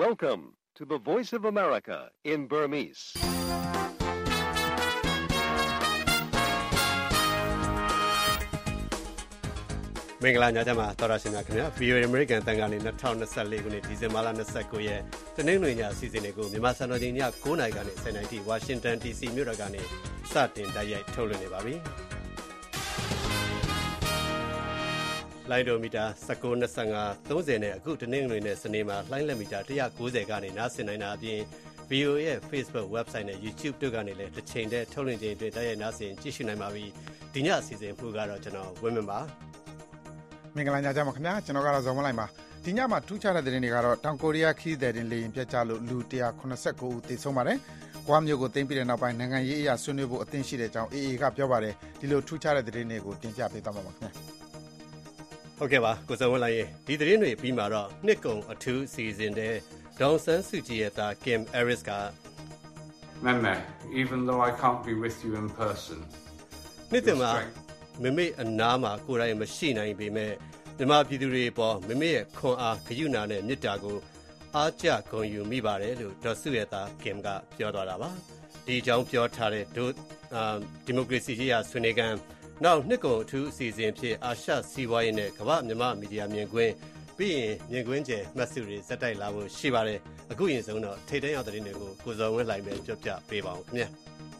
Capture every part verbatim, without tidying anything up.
Welcome to the Voice of America in Burmese. ။မင်္ဂလာညချမ်းပါတော်ရရှိမြခင်ဗျာ ဗွီအိုအေ American တန်ကနေ၂၀၂၄ခုနှစ်ဒီဇင်ဘာလ၂၉ရက်တနင်္ဂနွေညအစီအစဉ်တွေကိုမြန်မာစံတော်ချိန်ည၉နာရီကနေ၁၀နာရီထိဝါရှင်တန် ဒီ စီ မြို့တော်ကနေစတင်တိုက်ရိုက်ထုတ်လွှင့်နေပါပြီ။လိုင်းဒိုမီတာ၁၉ ၂၅ ၃၀နဲ့အခုတနင်္ဂနွေနဲ့စနေမှာလိုင်းလက်မီတာ၁၉၀ကနေနားဆင်နိုင်တာအပြင် ဗွီအိုအေ ရဲ့ Facebook website နဲ့ YouTube တို့ကနေလည်းတစ်ချိန်တည်းထုတ်လွှင့်ခြင်းအတွင်းတိုက်ရိုက်နားဆင်ကြည့်ရှုနိုင်ပါပြီ။ဒီညအစီအစဉ်ဖူကတော့ကျွန်တော်ဝင်းမင်းပါ။မင်္ဂလာညချမ်းပါခင်ဗျာကျွန်တော်ကတော့ဇော်မလိုက်ပါဒီညမှာထူးခြားတဲ့သတင်းတွေကတော့တောင်ကိုရီးယားခီးသည်တင်လေရင်ပြတ်ကျလို့လူ၁၇၉ဦးသေဆုံးပါတယ်။ကွာမျိုးကိုသိမ်းပြီးတဲ့နောက်ပိုင်းနိုင်ငံရေးအရာဆွေးနွေးဖို့အသင့်ရှိတဲ့အကြောင်း အေအေ ကပြောပါတယ်ဒီလိုထူးခြားတဲ့သတင်းတွေကိုတင်ပြပေးသွားမှာပါခင်ဗျာ။ဟုတ်ကဲ့ပါကိုစုံဝလိုက်ရင်ဒီသတင်းတွေပြီးမှာတော့နှစ်ကုံအထူးအစီအစဉ်တဲ့ဒေါန်ဆန်းစုကြည်ရဲ့သား Kim Aris က Meme, even though I can't be with you in person. နှစ်တင်မှာမမေအနားမှာကိုယ်တိုင်မရှိနိုင်ပေမဲ့မြန်မာပြည်သူတွေပေါ်မမေရဲ့ခွန်အားဂရုဏာနဲ့မေတ္တာကိုအားကျဂုဏ်ယူမိပါတယ်လို့ဒေါ်စုရဲ့သား Kim ကပြောသွားတာပါဒီအကြောင်းပြောထားတဲ့ဒိုဒီမိုကရေစီရေးရာဆွေးနွေးခန်းနောက်နှစ်ကုံအထူးအစီအစဉ်ဖြစ်အာရှစီးပွားရေးနဲ့ကမ္ဘာမြန်မာမီဒီယာမြင်ကွင်းပြီးရင်မြင်ကွင်းကျယ်မှတ်စုတွေစက်တိုက်လာဖို့ရှိပါတယ်အခုရင်ဆုံးတော့ထိတ်တန့်ရောက်တဲ့သတင်းတွေကိုကိုစောဝင်းလှိုင်ပဲပြောပြပေးပါအောင်ခင်ဗျာ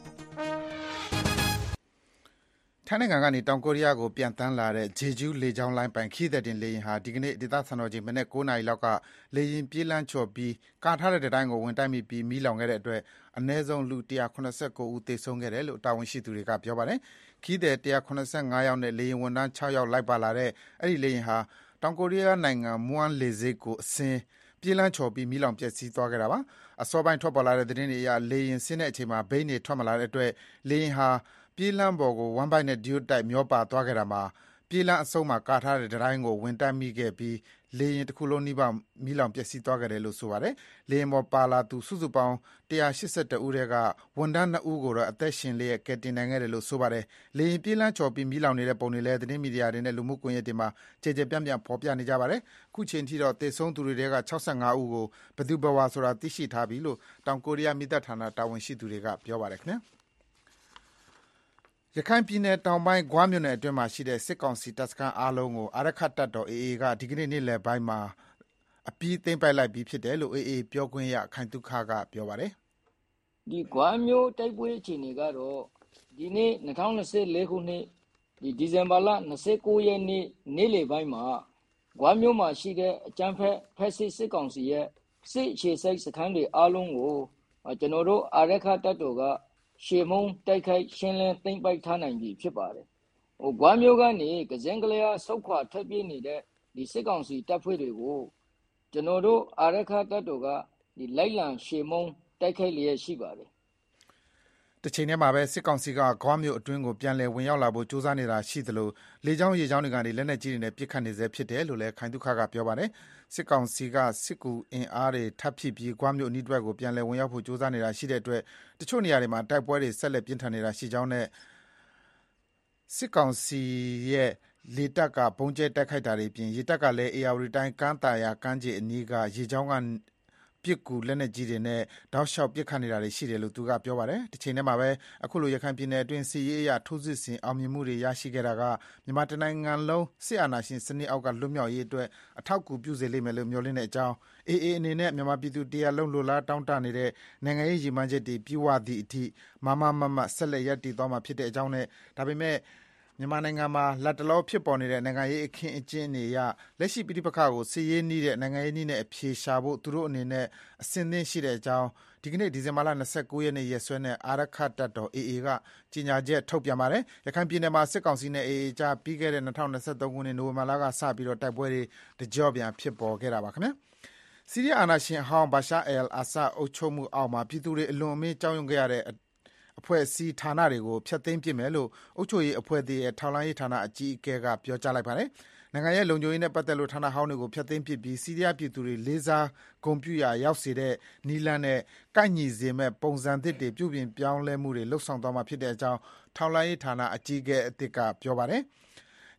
ထိုင်းနိုင်ငံကနေတောင်ကိုရီးယားကိုပြန်တန်းလာတဲ့ဂျေဂျူးလေကြောင်းလိုင်းပိုင်ခီးသည်တင်လေယာဉ်ဟာဒီကနေ့ဒေသစံတော်ချိန်မနက်၉နာရီလောက်ကလေယာဉ်ပြေးလမ်းချော်ပြီးကာထားတဲ့တိုင်းကိုဝင်တိုက်မိပြီးမီးလောင်ခဲ့တဲ့အတွက်အနည်းဆုံးလူ၁၇၉ဦးသေဆုံးခဲ့တယ်လို့တာဝန်ရှိသူတွေကပြောပါတယ်။ခီးသည်၁၇၅ယောက်နဲ့လေယာဉ်ဝန်ထမ်း၆ယောက်လိုက်ပါလာတဲ့အဲ့ဒီလေယာဉ်ဟာတောင်ကိုရီးယားနိုင်ငံမွမ်လေဆိပ်ကိုအဆင်းပြေးလမ်းချော်ပြီးမီးလောင်ပျက်စီးသွားခဲ့တာပါ။အစောပိုင်းထွက်ပေါ်လာတဲ့သတင်းတွေအရလေယာဉ်ဆင်းတဲ့အချိန်မှာဘိန်းတွေထွက်မလာတဲ့အတွက်လေယာဉ်ဟာပြေးလမ်းပေါ်ကိုဝမ်ဘိုက်နဲ့ဒီယိုတိုက်မျောပါသွားခဲ့တာမှာပြေးလမ်းအစုံမှာကာထားတဲ့တိုင်းကိုဝင်တိုက်မိခဲ့ပြီးလေယာဉ်တစ်ခုလုံးနှိပါမီးလောင်ပျက်စီးသွားခဲ့တယ်လို့ဆိုပါတယ်။လေယာဉ်ပေါ်ပါလာသူစုစုပေါင်း၁၈၁ဦးထဲကဝန်ထမ်း၂ဦးကိုတော့အသက်ရှင်လျက်ကယ်တင်နိုင်ခဲ့တယ်လို့ဆိုပါတယ်။လေယာဉ်ပြေးလမ်းချော်ပြီးမီးလောင်နေတဲ့ပုံတွေလည်းသတင်းမီဒီယာတွေနဲ့လူမှုကွန်ရက်တွေမှာကြေကြေပြန့်ပြန့်ဖော်ပြနေကြပါတယ်။အခုချိန်ထိတော့သေဆုံးသူတွေထဲက၆၅ဦးကိုဘယ်သူဘယ်ဝါဆိုတာသိရှိထားပြီလို့တောင်ကိုရီးယားမိသက်ဌာနတာဝန်ရှိသူတွေကပြောပါတယ်ခင်ဗျာ။ရခိုင်ပြည်နယ်တောင်ပိုင်းဂွမြို့နယ်အတွင်းမှာရှိတဲ့စစ်ကောင်စီတပ်စခန်းအားလုံးကိုအာရခတ်တပ်တော် အေအေ ကဒီကနေ့နေ့လယ်ပိုင်းမှာအပြီးသိမ်းပိုက်လိုက်ပြီးဖြစ်တယ်လို့ အေအေ ပြောခွင့်ရခိုင်သုခကပြောပါတယ်။ဒီဂွမြို့တိုက်ပွဲအခြေအနေကတော့ဒီနေ့၂၀၂၄ခုနှစ်ဒီဒီဇင်ဘာလ၂၉ရက်နေ့နေ့လယ်ပိုင်းမှာဂွမြို့မှာရှိတဲ့အကြမ်းဖက်ဖက်စစ်စစ်ကောင်စီရဲ့စစ်အခြေစိုက်စခန်းတွေအားလုံးကိုကျွန်တော်တို့အာရခတ်တပ်တော်ကရှေမုံတိုက်ခိုက်ရှင်းလင်းသိမ်းပိုက်ထားနိုင်ပြီဖြစ်ပါတယ်။ဟိုဂွမျိုးကနေကစင်ကလေးအားဆုတ်ခွာထွက်ပြေးနေတဲ့ဒီစစ်ကောင်စီတပ်ဖွဲ့တွေကိုကျွန်တော်တို့အာရခတပ်တော်ကဒီလိုက်လံရှေမုံတိုက်ခိုက်လျက်ရှိပါတယ်။တစ်ချိန်တည်းမှာပဲစစ်ကောင်စီကဂွမျိုးအတွင်းကိုပြန်လည်ဝင်ရောက်လာဖို့ကြိုးစားနေတာရှိသလိုလေကြောင်းရေကြောင်းတွေကနေလက်နက်ကြီးတွေနဲ့ပစ်ခတ်နေစေဖြစ်တယ်လို့လည်းခိုင်သုခကပြောပါတယ်။စစ်ကောင်စီကစစ်ကူအင်အားတွေထပ်ဖြစ်ပြီးဂွမျိုးအနီးတစ်ဝက်ကိုပြန်လည်ဝင်ရောက်ဖို့ကြိုးစားနေတာရှိတဲ့အတွက်တချို့နေရာတွေမှာတိုက်ပွဲတွေဆက်လက်ပြင်းထန်နေတာရှိကြောင်းနဲ့စစ်ကောင်စီရဲ့လေတပ်ကဘုံကျဲတိုက်ခိုက်တာတွေပြင်ရေတပ်ကလည်းအေယာဝတီတိုင်းကမ်းတာယာကမ်းခြေအနီးကရေကြောင်းကပစ်ကူလက်နက်ကြီးတွေနဲ့တောက်လျှောက်ပစ်ခတ်နေတာတွေရှိတယ်လို့သူကပြောပါတယ်။တစ်ချိန်တည်းမှာပဲအခုလိုရခိုင်ပြည်နယ်အတွင်းစစ်ရေးအရထိုးစစ်ဆင်အောင်မြင်မှုတွေရရှိခဲ့တာကမြန်မာတိုင်းနိုင်ငံလုံးစစ်အာဏာရှင်စနစ်အောက်ကလွတ်မြောက်ရေးအတွက်အထောက်အကူပြုစေလိမ့်မယ်လို့မျှော်လင့်တဲ့အကြောင်းအေအေအနေနဲ့မြန်မာပြည်သူတရားလုံးလိုလားတောင်းတနေတဲ့နိုင်ငံရေးရည်မှန်းချက်တွေပြည့်ဝသည့်အထိမမမမဆက်လက်ရပ်တည်သွားမှာဖြစ်တဲ့အကြောင်းနဲ့ဒါပေမဲ့မြန်မာနိုင်ငံမှာလက်တလောဖြစ်ပေါ်နေတဲ့နိုင်ငံရေးအခင်းအကျင်းတွေအရလက်ရှိပြည်ပခါကိုစစ်ရေးနှီးတဲ့နိုင်ငံရေးနှီးနဲ့အပြေရှာဖို့သူတို့အနေနဲ့အစင်းသင်းရှိတဲ့အကြောင်းဒီကနေ့ဒီဇင်ဘာလ၂၉ရက်နေ့ရက်စွဲနဲ့အာရခတပ်တော် အေအေ ကကြေညာချက်ထုတ်ပြန်ပါတယ်။ရခိုင်ပြည်နယ်မှာစစ်ကောင်စီနဲ့ အေအေ ကြားပြီးခဲ့တဲ့၂၀၂၃ခုနှစ်နိုဝင်ဘာလကစပြီးတော့တိုက်ပွဲတွေတကြော့ပြန်ဖြစ်ပေါ်ခဲ့တာပါခင်ဗျာ။စီးရီးယားအာဏာရှင်အဟောင်းဘာရှာအယ်အာဆတ်အုပ်ချုပ်မှုအောက်မှာပြည်သူတွေအလွန်အမင်းကြောက်ရွံ့ခဲ့ရတဲ့အဖွဲ့အစည်းဌာနတွေကိုဖျက်သိမ်းပစ်မယ်လို့အုပ်ချုပ်ရေးအဖွဲ့တွေရဲ့ထောက်လှမ်းရေးဌာနအကြီးအကဲကပြောကြားလိုက်ပါတယ်။နိုင်ငံရဲ့လုံခြုံရေးနဲ့ပတ်သက်လို့ဌာနဟောင်းတွေကိုဖျက်သိမ်းပစ်ပြီးစီးရီးယားပြည်သူတွေလေးစားဂုဏ်ပြုရာရောက်စေတဲ့နီလန်းနဲ့ကိုက်ညီစေမဲ့ပုံစံသစ်တွေပြုပြင်ပြောင်းလဲမှုတွေလှုပ်ဆောင်သွားမှာဖြစ်တဲ့အကြောင်းထောက်လှမ်းရေးဌာနအကြီးအကဲအသစ်ကပြောပါတယ်။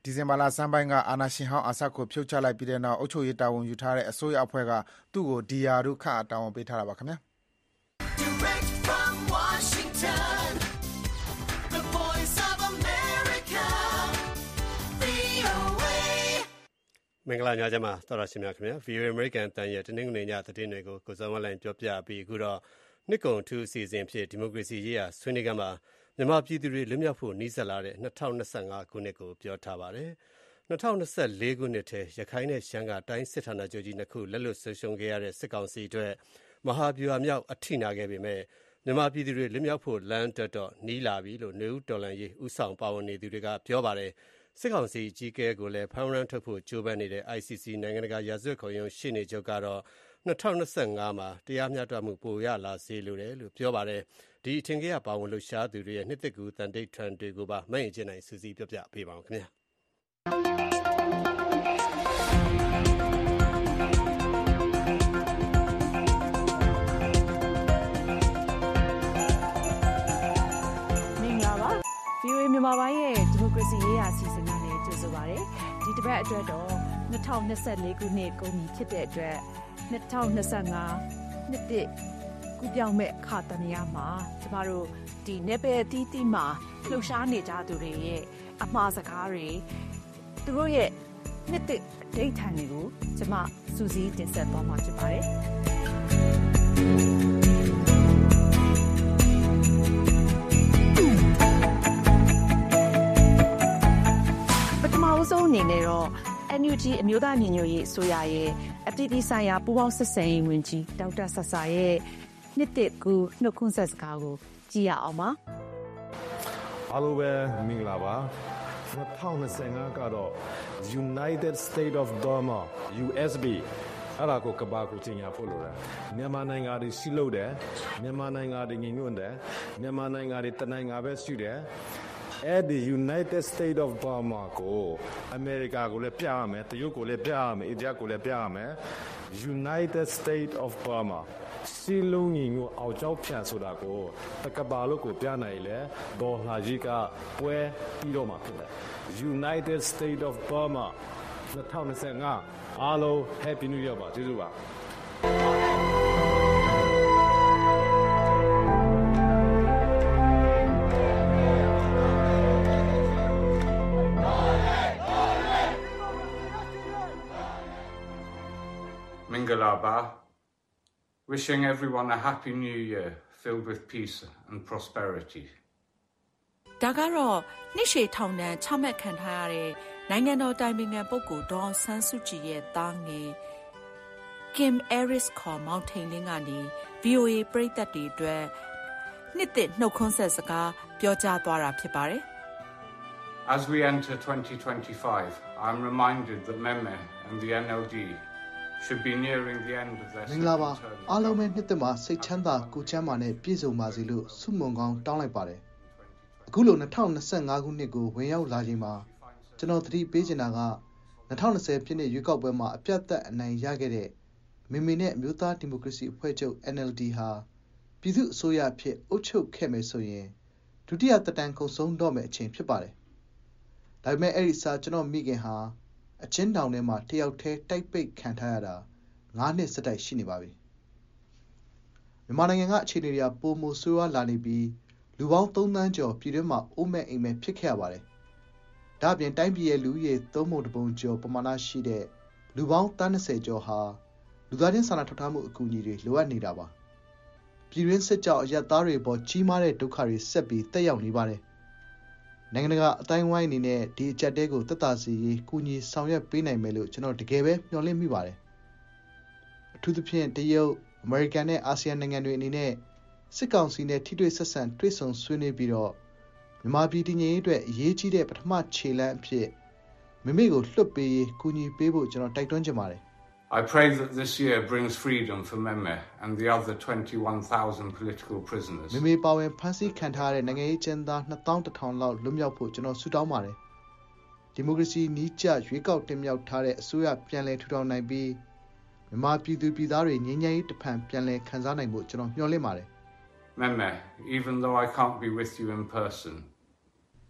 ဒီဇင်ဘာလဆန်းပိုင်းကအာဏာရှင်ဟောင်းအာဆတ်ကိုဖြုတ်ချလိုက်ပြီးတဲ့နောက်အုပ်ချုပ်ရေးတာဝန်ယူထားတဲ့အစိုးရအဖွဲ့ကသူ့ကိုဒီယာတို့ခန့်အပ်တာဝန်ပေးထားတာပါခင်ဗျာ Direct from Washington, the voice of America, V O A မင်္ဂလာညချမ်းပါတော်တော်ရှင်များခင်ဗျာ V O A American တန်ရဲ့တနင်္ဂနွေညသတင်းတွေကိုကိုစောမလိုင်းပြောပြပြီးအခုတော့နှစ်ကုန်ထူးအစီအစဉ်ဖြစ်ဒီမိုကရေစီရေးရာဆွေးနွေးကမှာမြန်မာပြည်သူတွေလွတ်မြောက်ဖို့နှီးစပ်လာတဲ့၂၀၂၅ခုနှစ်ကိုပြောထားပါတယ်၂၀၂၄ခုနှစ်ထဲရခိုင်နဲ့ရှမ်းကတိုင်းစစ်ဌာနချုပ်ကြီးနှစ်ခုလက်လွတ်ဆုံးရှုံးခဲ့ရတဲ့စစ်ကောင်စီအတွက်မဟာဗျူဟာမြောက်အထိနာခဲ့ပေမဲ့မြန်မာပြည်သူတွေလွတ်မြောက်ဖို့လမ်းတက်တော့နီးလာပြီလို့နေဦးတော်လန်ရေးဥဆောင်ပါဝင်နေသူတွေကပြောပါတယ်စစ်ကောင်စီကြီးကဲကိုလည်းဖမ်းရမ်းထုတ်ဖို့ကြိုးပမ်းနေတဲ့ I C C နိုင်ငံတကာရာဇဝတ်ခုံရုံးရှေ့နေချုပ်ကတော့၂၀၂၅မှာတရားမျှတမှုပိုရလာစေလိုတယ်လို့ပြောပါတယ်ဒီအထင်ကြီးကပါဝင်လှူရှားသူတွေရဲ့နှစ်သက်ကူတန်တိတ်ထန်တွေကိုပါမရင်ကျင်နိုင်စူးစီးပြောပြပေးပါအောင်ခင်ဗျာ V O A မြန်မာပိုင်းရဲ့ဒီမိုကရေစီရေးရာအစီအစဉ်ကနေကြိုဆိုပါရစေ။ဒီတစ်ပတ်အတွက်တော့၂၀၂၄ခုနှစ်ကုန်ပြီဖြစ်တဲ့အတွက်၂၀၂၅နှစ်တည်းကူပြောင်းမဲ့ခါတနေရမှာကျမတို့ဒီနယ်ပယ်အသီးသီးမှာလှုပ်ရှားနေကြသူတွေရဲ့အမှားစကားတွေသူတို့ရဲ့နှစ်တည်းအဋ္ဌာန်တွေကိုကျမစူးစီးတင်ဆက်သွားမှာဖြစ်ပါတယ်။အဆုံးအနေနဲ့တော့ N U G အမျိုးသားညီညွတ်ရေးအစိုးရရဲ့အပြည်ပြည်ဆိုင်ရာပူးပေါင်းဆက်ဆံရေးဝန်ကြီးဒေါက်တာဆဆာရဲ့နှစ်တကူနှုတ်ခွန်းဆက်စကားကိုကြည့်ရအောင်ပါအားလုံးပဲမင်္ဂလာပါ၂၀၂၅ကတော့ United States of Burma U S B အဲ့ဒါကိုကဘာကိုတင်ရဖို့လိုတယ်မြန်မာနိုင်ငံတွေရှိလို့တယ်မြန်မာနိုင်ငံတွေညီညွတ်တယ်မြန်မာနိုင်ငံတွေတနိုင်ငံပဲရှိတယ်အဲ့ဒီ United States of Burma ကိုအမေရိကကိုလည်းပြရမယ်တရုတ်ကိုလည်းပြရမယ်အိန္ဒိယကိုလည်းပြရမယ် United States of Burma စီလုံးညီကိုအောက်ကျောက်ဖြန့်ဆိုတာကိုတကဘာလို့ကိုပြနိုင်လဲဒေါ်လာကြီးကပွဲပြီးတော့မှာဖြစ်တယ် United States of Burma ၂၀၂၅အားလုံး Happy New Year ပါကျေးဇူးပါ Mingalaba, wishing everyone a happy new year filled with peace and prosperity. ဒါကတော့နှစ်ရှည်ထောင်ဒဏ်ချမှတ်ခံထားရတဲ့နိုင်ငံတော်တိုင်ပင်ခံပုဂ္ဂိုလ်ဒေါ်အောင်ဆန်းစုကြည်ရဲ့သားငယ် Kim Aris ခေါ်မောင်ထိန်လင်းကနေ V O A ပရိသတ်တွေအတွက်နှစ်သစ်နှုတ်ခွန်းဆက်စကားပြောကြားသွားတာဖြစ်ပါတယ်။ As we enter twenty twenty-five, I'm reminded that Meme and the N L D should be nearing the end of their မင်္ဂလာပါအားလုံးပဲနှစ်သက်မှာစိတ်ချမ်းသာကိုချမ်းသာနဲ့ပြည့်စုံပါစေလို့ဆုမွန်ကောင်းတောင်းလိုက်ပါတယ်အခုလို၂၀၂၅ခုနှစ်ကိုဝင်ရောက်လာချိန်မှာကျွန်တော်သတိပေးချင်တာက၂၀၂၀ပြည့်နှစ်ရွေးကောက်ပွဲမှာအပြတ်သက်အနိုင်ရခဲ့တဲ့မေမေနဲ့အမျိုးသားဒီမိုကရေစီအဖွဲ့ချုပ် N L D ဟာပြည်သူ့အစိုးရဖြစ်အုပ်ချုပ်ခဲ့မယ်ဆိုရင်ဒုတိယသက်တမ်းကုန်ဆုံးတော့မယ့်အချိန်ဖြစ်ပါတယ်ဒါပေမဲ့အဲ့ဒီစာကျွန်တော်မိခင်ဟာအချင်းတောင်ထဲမှာတယောက်တည်းတိုက်ပိတ်ခံထားရတာငါးနှစ်စတိုက်ရှိနေပါပြီမြန်မာနိုင်ငံကအခြေအနေတွေကပိုမိုဆိုးရွားလာနေပြီးလူပေါင်းသုံးသန်းကျော်ပြည်တွင်းမှာအိုးမဲ့အိမ်မဲ့ဖြစ်ခဲ့ရပါတယ်ဒါအပြင်တိုင်းပြည်ရဲ့လူဦးရေသုံးပုံတစ်ပုံကျော်ပမာဏရှိတဲ့လူပေါင်းသန်း၂၀ကျော်ဟာလူသားချင်းစာနာထောက်ထားမှုအကူအညီတွေလိုအပ်နေတာပါပြည်တွင်းစစ်ကြောင့်အရပ်သားတွေပေါ်ကြီးမားတဲ့ဒုက္ခတွေဆက်ပြီးတက်ရောက်နေပါတယ်နိုင်ငံတကာအတိုင်းဝိုင်းအနေနဲ့ဒီအချက်တဲကိုသက်သာစေရေးကူညီဆောင်ရွက်ပေးနိုင်မယ်လို့ကျွန်တော်တကယ်ပဲမျှော်လင့်မိပါတယ်အထူးသဖြင့်တရုတ်အမေရိကန်နဲ့အာဆီယံနိုင်ငံတွေအနေနဲ့စစ်ကောင်စီနဲ့ထိတွေ့ဆက်ဆံတွေ့ဆုံဆွေးနွေးပြီးတော့မြန်မာပြည်တည်ငြိမ်ရေးအတွက်အရေးကြီးတဲ့ပထမခြေလှမ်းအဖြစ်မိမိကိုလွှတ်ပေးရေးကူညီပေးဖို့ကျွန်တော်တိုက်တွန်းချင်ပါတယ် I pray that this year brings freedom for Meme and the other twenty-one thousand political prisoners. မိမိပါဝင်ဖမ်းဆီးခံထားရတဲ့နိုင်ငံရေးကျဉ်းသားနှစ်သောင်းတစ်ထောင်လောက်လွတ်မြောက်ဖို့ကျွန်တော်ဆုတောင်းပါတယ်။ဒီမိုကရေစီနည်းကျရွေးကောက်တင်မြှောက်ထားတဲ့အစိုးရပြန်လည်ထူထောင်နိုင်ပြီးမြန်မာပြည်သူပြည်သားတွေငြိမ်းချမ်းရေးတဖန်ပြန်လည်ခံစားနိုင်ဖို့ကျွန်တော်မျှော်လင့်ပါတယ်။ Meme, even though I can't be with you in person,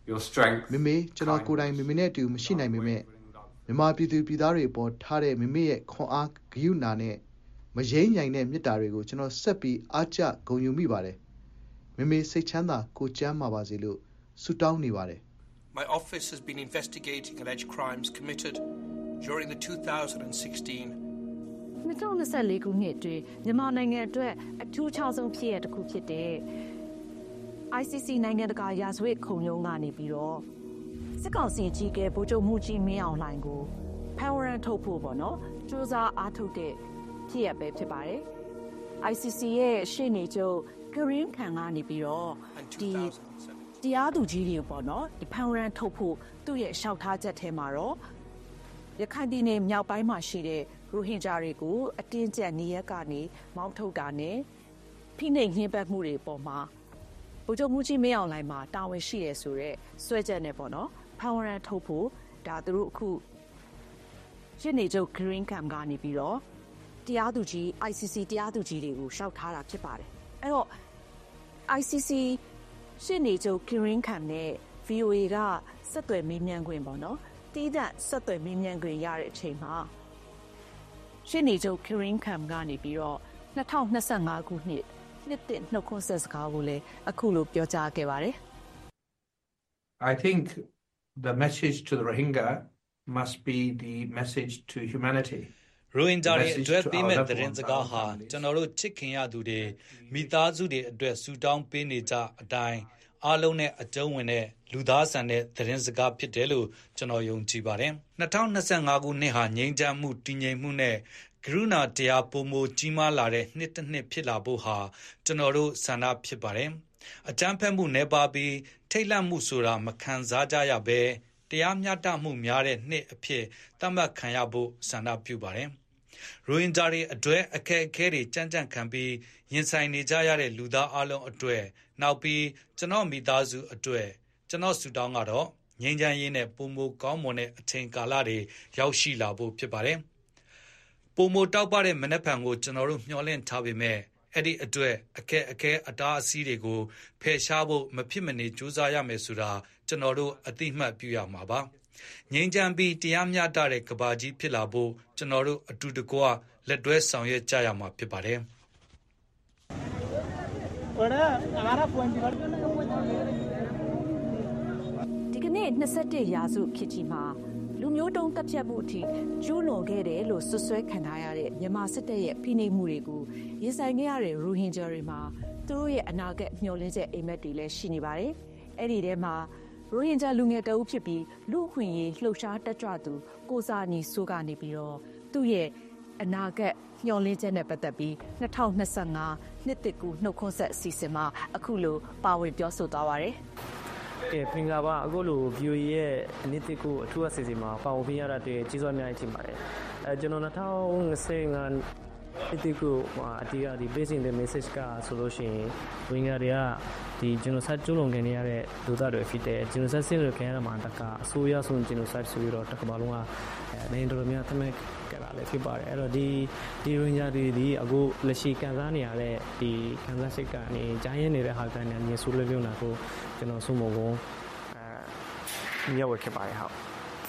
your strength, မေမေကျွန်တော်ကိုယ်တိုင်မေမေနဲ့အတူမရှိနိုင်ပေမဲ့မြန်မာပြည်သူပြည်သားတွေအပေါ်ထားတဲ့မေမေရဲ့ခွန်အားဂရုဏာနဲ့မယိမ်းညိုင်တဲ့မေတ္တာတွေကိုကျွန်တော်ဆက်ပြီးအားကျဂုဏ်ယူမိပါတယ်မေမေစိတ်ချမ်းသာကိုကျမ်းမာပါစေလို့ဆုတောင်းနေပါတယ် My office has been investigating alleged crimes committed during the two thousand sixteen နှစ်ထောင်နှစ်ဆယ့်လေးခုနှစ်အတွင်းမြန်မာနိုင်ငံအတွက်အထူးခြားဆုံးဖြစ်ရတစ်ခုဖြစ်တဲ့ I C C နိုင်ငံတကာရာဇဝတ်ခုံရုံးကနေပြီးတော့စစ်ကောင်စီကြီးကဗိုလ်ချုပ်မှုကြီးမင်းအောင်လှိုင်ကိုဖမ်းဝရမ်းထုတ်ဖို့ပေါ့နော်စူးစမ်းအားထုတ်တဲ့ဖြစ်ရပဲဖြစ်ပါတယ် I C C ရဲ့ရှေ့နေချုပ်ကရင်ခန်ကနေပြီးတော့ဒီတရားသူကြီးတွေပေါ့နော်ဒီဖမ်းဝရမ်းထုတ်ဖို့သူ့ရဲ့ရှောက်ထားချက်ထဲမှာတော့ရခိုင်ပြည်နယ်မြောက်ပိုင်းမှာရှိတဲ့ရိုဟင်ဂျာတွေကိုအတင်းကျပ်နေရက်ကနေမောင်းထုတ်တာနဲ့ဖိနှိပ်နှိပ်ပတ်မှုတွေပေါ်မှာဗိုလ်ချုပ်မှုကြီးမင်းအောင်လှိုင်မှာတာဝန်ရှိရဆိုတဲ့စွဲချက်နဲ့ပေါ့နော်ဖမ်းဝရမ်းထုတ်ဖို့ဒါသူတို့အခုရှင်းနေချုပ် Green Camp ကနေပြီးတော့တရားသူကြီး I C C တရားသူကြီးတွေကိုရှောက်ထားတာဖြစ်ပါတယ်အဲ့တော့ I C C ရှင်းနေချုပ် Green Camp နဲ့ V O A ကဆက်သွယ်မေးမြန်းခွင့်ပေါ့နော်တီးတဲ့ဆက်သွယ်မေးမြန်းခွင့်ရတဲ့အချိန်မှာရှင်းနေချုပ် Green Camp ကနေပြီးတော့နှစ်ထောင်နှစ်ဆယ့်ငါခုနှစ်နှစ်တဲ့နှုတ်ခွန်းဆက်စကားကိုလည်းအခုလိုပြောကြားခဲ့ပါတယ် I think the message to the Rohingya must be the message to humanity. ရိုဟင်ဂျာတွေအတွက်ပေးမဲ့သတင်းစကားဟာကျွန်တော်တို့ချစ်ခင်ရသူတွေမိသားစုတွေအတွက်ဆူတောင်းပေးနေကြအတိုင်းအားလုံးနဲ့အကျုံးဝင်တဲ့လူသားဆန်တဲ့သတင်းစကားဖြစ်တယ်လို့ကျွန်တော်ယုံကြည်ပါတယ်နှစ်ထောင်နှစ်ဆယ့်ငါခုနှစ်ဟာငြိမ်းချမ်းမှုတည်ငြိမ်မှုနဲ့ကရုဏာတရားပုံမကြီးမားလာတဲ့နှစ်တစ်နှစ်ဖြစ်လာဖို့ဟာကျွန်တော်တို့ဆန္ဒဖြစ်ပါတယ်အကြမ်းဖက်မှုနှဲပါပြီးထိတ်လန့်မှုဆိုတာမခံစားကြရဘဲတရားမျှတမှုများတဲ့နှစ်အဖြစ်သတ်မှတ်ခံရဖို့ဆန္ဒပြုပါတယ်ရိုဟင်ဂျာတွေအတွက်အခက်အခဲတွေကြမ်းကြမ်းခံပြီးရင်ဆိုင်နေကြရတဲ့လူသားအလုံးအတွက်နောက်ပြီးကျွန်တော်မိသားစုအတွက်ကျွန်တော်ဆုတောင်းကတော့ငြိမ်းချမ်းရေးနဲ့ပုံမကောင်းမွန်တဲ့အချိန်ကာလတွေရောက်ရှိလာဖို့ဖြစ်ပါတယ်ပုံမတောက်ပတဲ့မနှက်ဖန်ကိုကျွန်တော်တို့မျှော်လင့်ထားပေမဲ့အဲ့ဒီအတွက်အခက်အခဲအတားအဆီးတွေကိုဖယ်ရှားဖို့မဖြစ်မနေကြိုးစားရမယ်ဆိုတာကျွန်တော်တို့အသိမှတ်ပြုရမှာပါငြိမ်းချမ်းပြီးတရားမျှတတဲ့ကဘာကြီးဖြစ်လာဖို့ကျွန်တော်တို့အတူတကွလက်တွဲဆောင်ရွက်ကြရမှာဖြစ်ပါတယ်ဒီကနေ့နှစ်ဆက်တရာစုဖြစ်ကြီးမှာလူမျိုးတုံးတပ်ဖြတ်မှုအထိကျူးလွန်ခဲ့တယ်လို့ဆွဆွဲခံထားရတဲ့မြန်မာစစ်တပ်ရဲ့ဖိနှိပ်မှုတွေကိုရင်ဆိုင်ခဲ့ရတဲ့ရိုဟင်ဂျာတွေမှာသူတို့ရဲ့အနာဂတ်မျှော်လင့်ချက်အိမ်မက်တွေလည်းရှိနေပါတယ်။အဲ့ဒီထဲမှာရိုဟင်ဂျာလူငယ်တအုပ်ဖြစ်ပြီးလူအခွင့်အရေးလှုပ်ရှားတက်ကြွသူကိုစာနီဆိုးကနေပြီးတော့သူ့ရဲ့အနာဂတ်မျှော်လင့်ချက်နဲ့ပတ်သက်ပြီးနှစ်ထောင်နှစ်ဆယ့်ငါနှစ်တစ်ကူနှုတ်ခွန်းဆက်အစီအစဉ်မှာအခုလိုပါဝင်ပြောဆိုသွားပါတယ်။ကဲပင်ကပါအခုလို V O A ရဲ့အနည်းတစ်ကိုအထူးအစီအစဉ်မှာပါဝင်ပေးရတဲ့ကျေးဇူးအများကြီးတင်ပါတယ်အဲကျွန်တော်နှစ်ထောင်နှစ်ဆယ့်ငါဒီကိုအတီးကဒီ basing the message ကဆိုလို့ရှိရင်ဝင်ရတွေကဒီ genocide ကျူးလွန်ခံရတဲ့လူသားတွေဖြစ်တဲ့ genocide ဆင်းရဲခံရမှာတကအစိုးရဆုံး genocide ဆိုပြီးတော့တကမ္ဘာလုံးကအဲနေတော်များသမဲ့ကြတာလည်းဖြစ်ပါတယ်အဲ့တော့ဒီဒီဝင်ရတွေဒီအခုလက်ရှိကန်စားနေရတဲ့ဒီကန်စားစိတ်ကနေကြားရင်နေတဲ့ဟာကနေအမြင်ဆိုးလွဲပြောင်းတာကိုကျွန်တော်ဆုံးမကုန်အဲမြောက်ခဲ့ပါတယ်ဟုတ်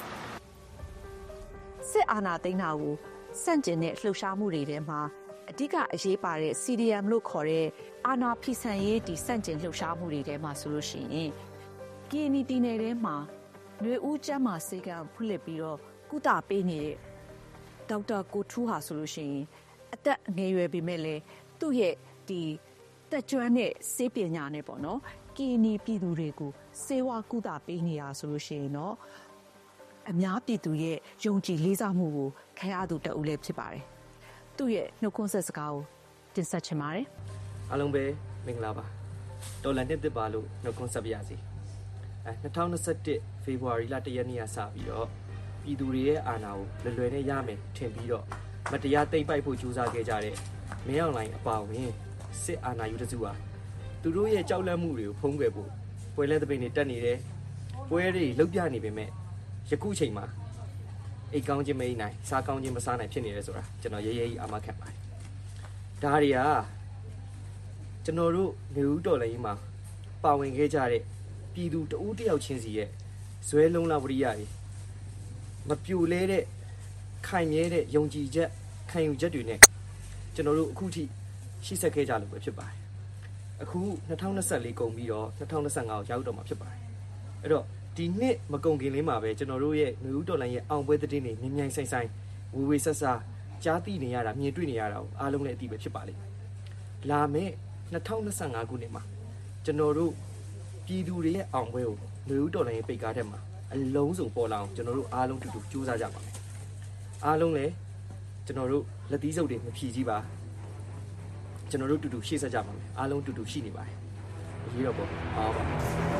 စစ်အာဏာသိမ်းတာကိုစန့်ကျင်တဲ့လှုပ်ရှားမှုတွေထဲမှာအဓိကအရေးပါတဲ့ C D M လို့ခေါ်တဲ့အာဏာဖီဆန်ရေးဒီစန့်ကျင်လှုပ်ရှားမှုတွေထဲမှာဆိုလို့ရှိရင် ကရင်နီပြည်နယ်ထဲမှာຫນွေဦးကျမ်းမာစေကံဖွင့်လှစ်ပြီးတော့ကုသပေးနေတဲ့ဒေါက်တာကိုထူးဟာဆိုလို့ရှိရင်အသက်ငယ်ရွယ်ပေမဲ့လည်းသူ့ရဲ့ဒီတက်ကြွတဲ့စေပညာနဲ့ပေါ့နော်ကရင်နီပြည်သူတွေကိုစေဝါကုသပေးနေတာဆိုလို့ရှိရင်တော့အများပြည်သူရဲ့ယုံကြည်လေးစားမှုကိုခံရသူတအုပ်လည်းဖြစ်ပါတယ်။သူ့ရဲ့နှုတ်ခွန်းဆက်စကားကိုတင်ဆက်ချင်ပါတယ်။အားလုံးပဲမင်္ဂလာပါ။တော်လန်နှစ်သက်ပါလို့နှုတ်ခွန်းဆက်ပါရစေ။အဲ၂၀၂၁ဖေဖော်ဝါရီလ၁ရက်နေ့ကစပြီးတော့ပြည်သူတွေရဲ့အာဏာကိုလွယ်လွယ်နဲ့ရမယ်ထင်ပြီးတော့မတရားသိမ်းပိုက်ဖို့ကြိုးစားခဲ့ကြတဲ့မင်းအောင်လှိုင်အပါအဝင်စစ်အာဏာယူတစုဟာသူတို့ရဲ့ကြောက်လန့်မှုတွေကိုဖုံးကွယ်ဖို့ပွဲလဲသပိတ်တွေတက်နေတယ်။ပွဲတွေလှုပ်ပြနေပေမဲ့ယခုချိန်မှာအိတ်ကောင်းခြင်းမအိတ်နိုင်စားကောင်းခြင်းမစားနိုင်ဖြစ်နေတယ်ဆိုတာကျွန်တော်ရဲရဲကြီးအာမခံပါတယ်။ဒါတွေကကျွန်တော်တို့နေဦးတော်လည်းကြီးမှာပါဝင်ခဲ့ကြတဲ့ပြပြည်သူတဦးတယောက်ချင်းစီရဲ့ဇွဲလုံးလာဝရိယတွေမပြိုလဲတဲ့ခိုင်မြဲတဲ့ယုံကြည်ချက်ခံယူချက်တွေနဲ့ကျွန်တော်တို့အခုထိရှိဆက်ခဲ့ကြလို့ပဲဖြစ်ပါတယ်အခု2024ကုန်ပြီးတော့2025ကိုရောက်တော့မှာဖြစ်ပါတယ်အဲ့တော့ဒီနှစ်မကုန်ခင်လေးမှာပဲကျွန်တော်တို့ရဲ့ຫນွေဦးတော်လိုင်းရဲ့အောင်ပွဲသတင်းတွေမြင်မြန်ဆိုင်ဆိုင်ဝေဝေဆက်ဆက်ကြားသိနေရတာမြင်တွေ့နေရတာကိုအားလုံးလည်းအသိပဲဖြစ်ပါလိမ့်မယ်လာမယ့်2025ခုနှစ်မှာကျွန်တော်တို့ပြည်သူတွေရဲ့အောင်ပွဲကိုຫນွေဦးတော်လိုင်းရဲ့ပိတ်ကားထဲမှာအလုံးစုံပေါ်လာအောင်ကျွန်တော်တို့အားလုံးတူတူကြိုးစားကြပါမယ်အားလုံးလည်းကျွန်တော်တို့လက်သီးစုပ်တွေမဖြီးကြီးပါကျွန်တော်တို့တူတူရှေ့ဆက်ကြပါမယ်အားလုံးတူတူရှိနေပါတယ်အရေးတော့ပေါ့အားပါ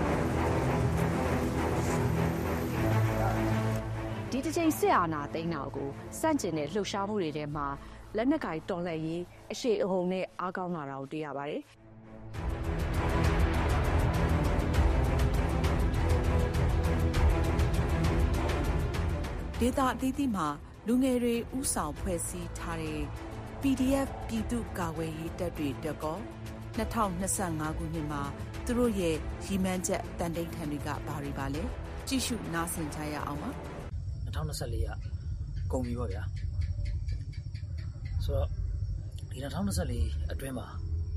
ဒီတစ်ချိန်စစ်အာဏာသိမ်းတာကိုစန့်ကျင်တဲ့လှုပ်ရှားမှုတွေထဲမှာလက်နက်ကိုင်တော်လှန်ရေးအရှိအဟုန်နဲ့အားကောင်းလာတာကိုတွေ့ရပါတယ်ဒေသအသီးသီးမှာလူငယ်တွေဥဆောင်ဖွဲ့စည်းထားတဲ့ ပီဒီအက်ဖ် ပြည်သူ့ကာကွယ်ရေးတပ်တွေတက်ကော2025ခုနှစ်မှာသူတို့ရဲ့ရည်မှန်းချက်တန်တိန်ထန်တွေကဘာတွေပါလဲကြည့်ရှုနားဆင်ကြရအောင်ပါ 2024ကကုန်ပြီပေါ့ဗျာဆိုတော့ဒီ2024အတွင်းမှာ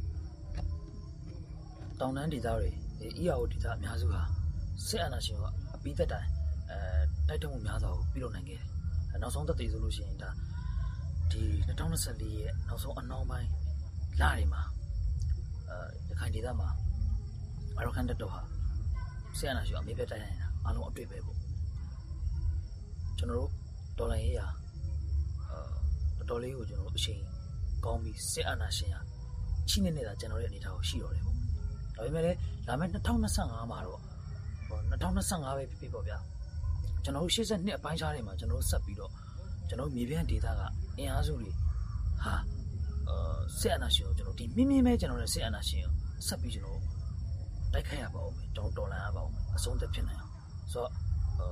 တောင်တန်းဒေသတွေ E R O ဒေသအများစုဟာစစ်အာဏာရှင်ကအပိသက်တိုင်အဲတိုက်တွန်းမှုများစွာကိုပြုလုပ်နိုင်ခဲ့တယ်နောက်ဆုံးသက်သေဆိုလို့ရှိရင်ဒါဒီ2024ရဲ့နောက်ဆုံးအနောက်ပိုင်းလတွေမှာအဲရခိုင်ဒေသမှာအရောကန်တက်တော့ဟာစစ်အာဏာရှင်အမေပြတိုက်နေတာအားလုံးအတွေ့ပဲပေါ့ကျွန်တော်တို့ဒေါ်လာရေးရာအဲတော်တော်လေးကိုကျွန်တော်တို့အချိန်ကောင်းပြီးစစ်အာဏာရှင်ဟာချိနေနေတာကျွန်တော်ရဲ့အနေထားကိုရှိတော်တယ်ပေါ့ဒါပေမဲ့လည်းလာမယ့်2025မှာတော့2025ပဲဖြစ်ဖြစ်ပေါ့ဗျာကျွန်တော်တို့ရှေ့ဆက်နှစ်အပိုင်းခြားတွေမှာကျွန်တော်တို့ဆက်ပြီးတော့ကျွန်တော်မြေပြင်ဒေသကအင်အားစုတွေဟာအဲစစ်အာဏာရှင်ကိုကျွန်တော်ဒီမြင်းမြင်းပဲကျွန်တော်တို့စစ်အာဏာရှင်ကိုဆက်ပြီးကျွန်တော်တိုက်ခိုက်ရပါဦးမယ်ကျွန်တော်တော်လှန်ရပါဦးမယ်အဆုံးသက်ဖြစ်နိုင်အောင်ဆိုတော့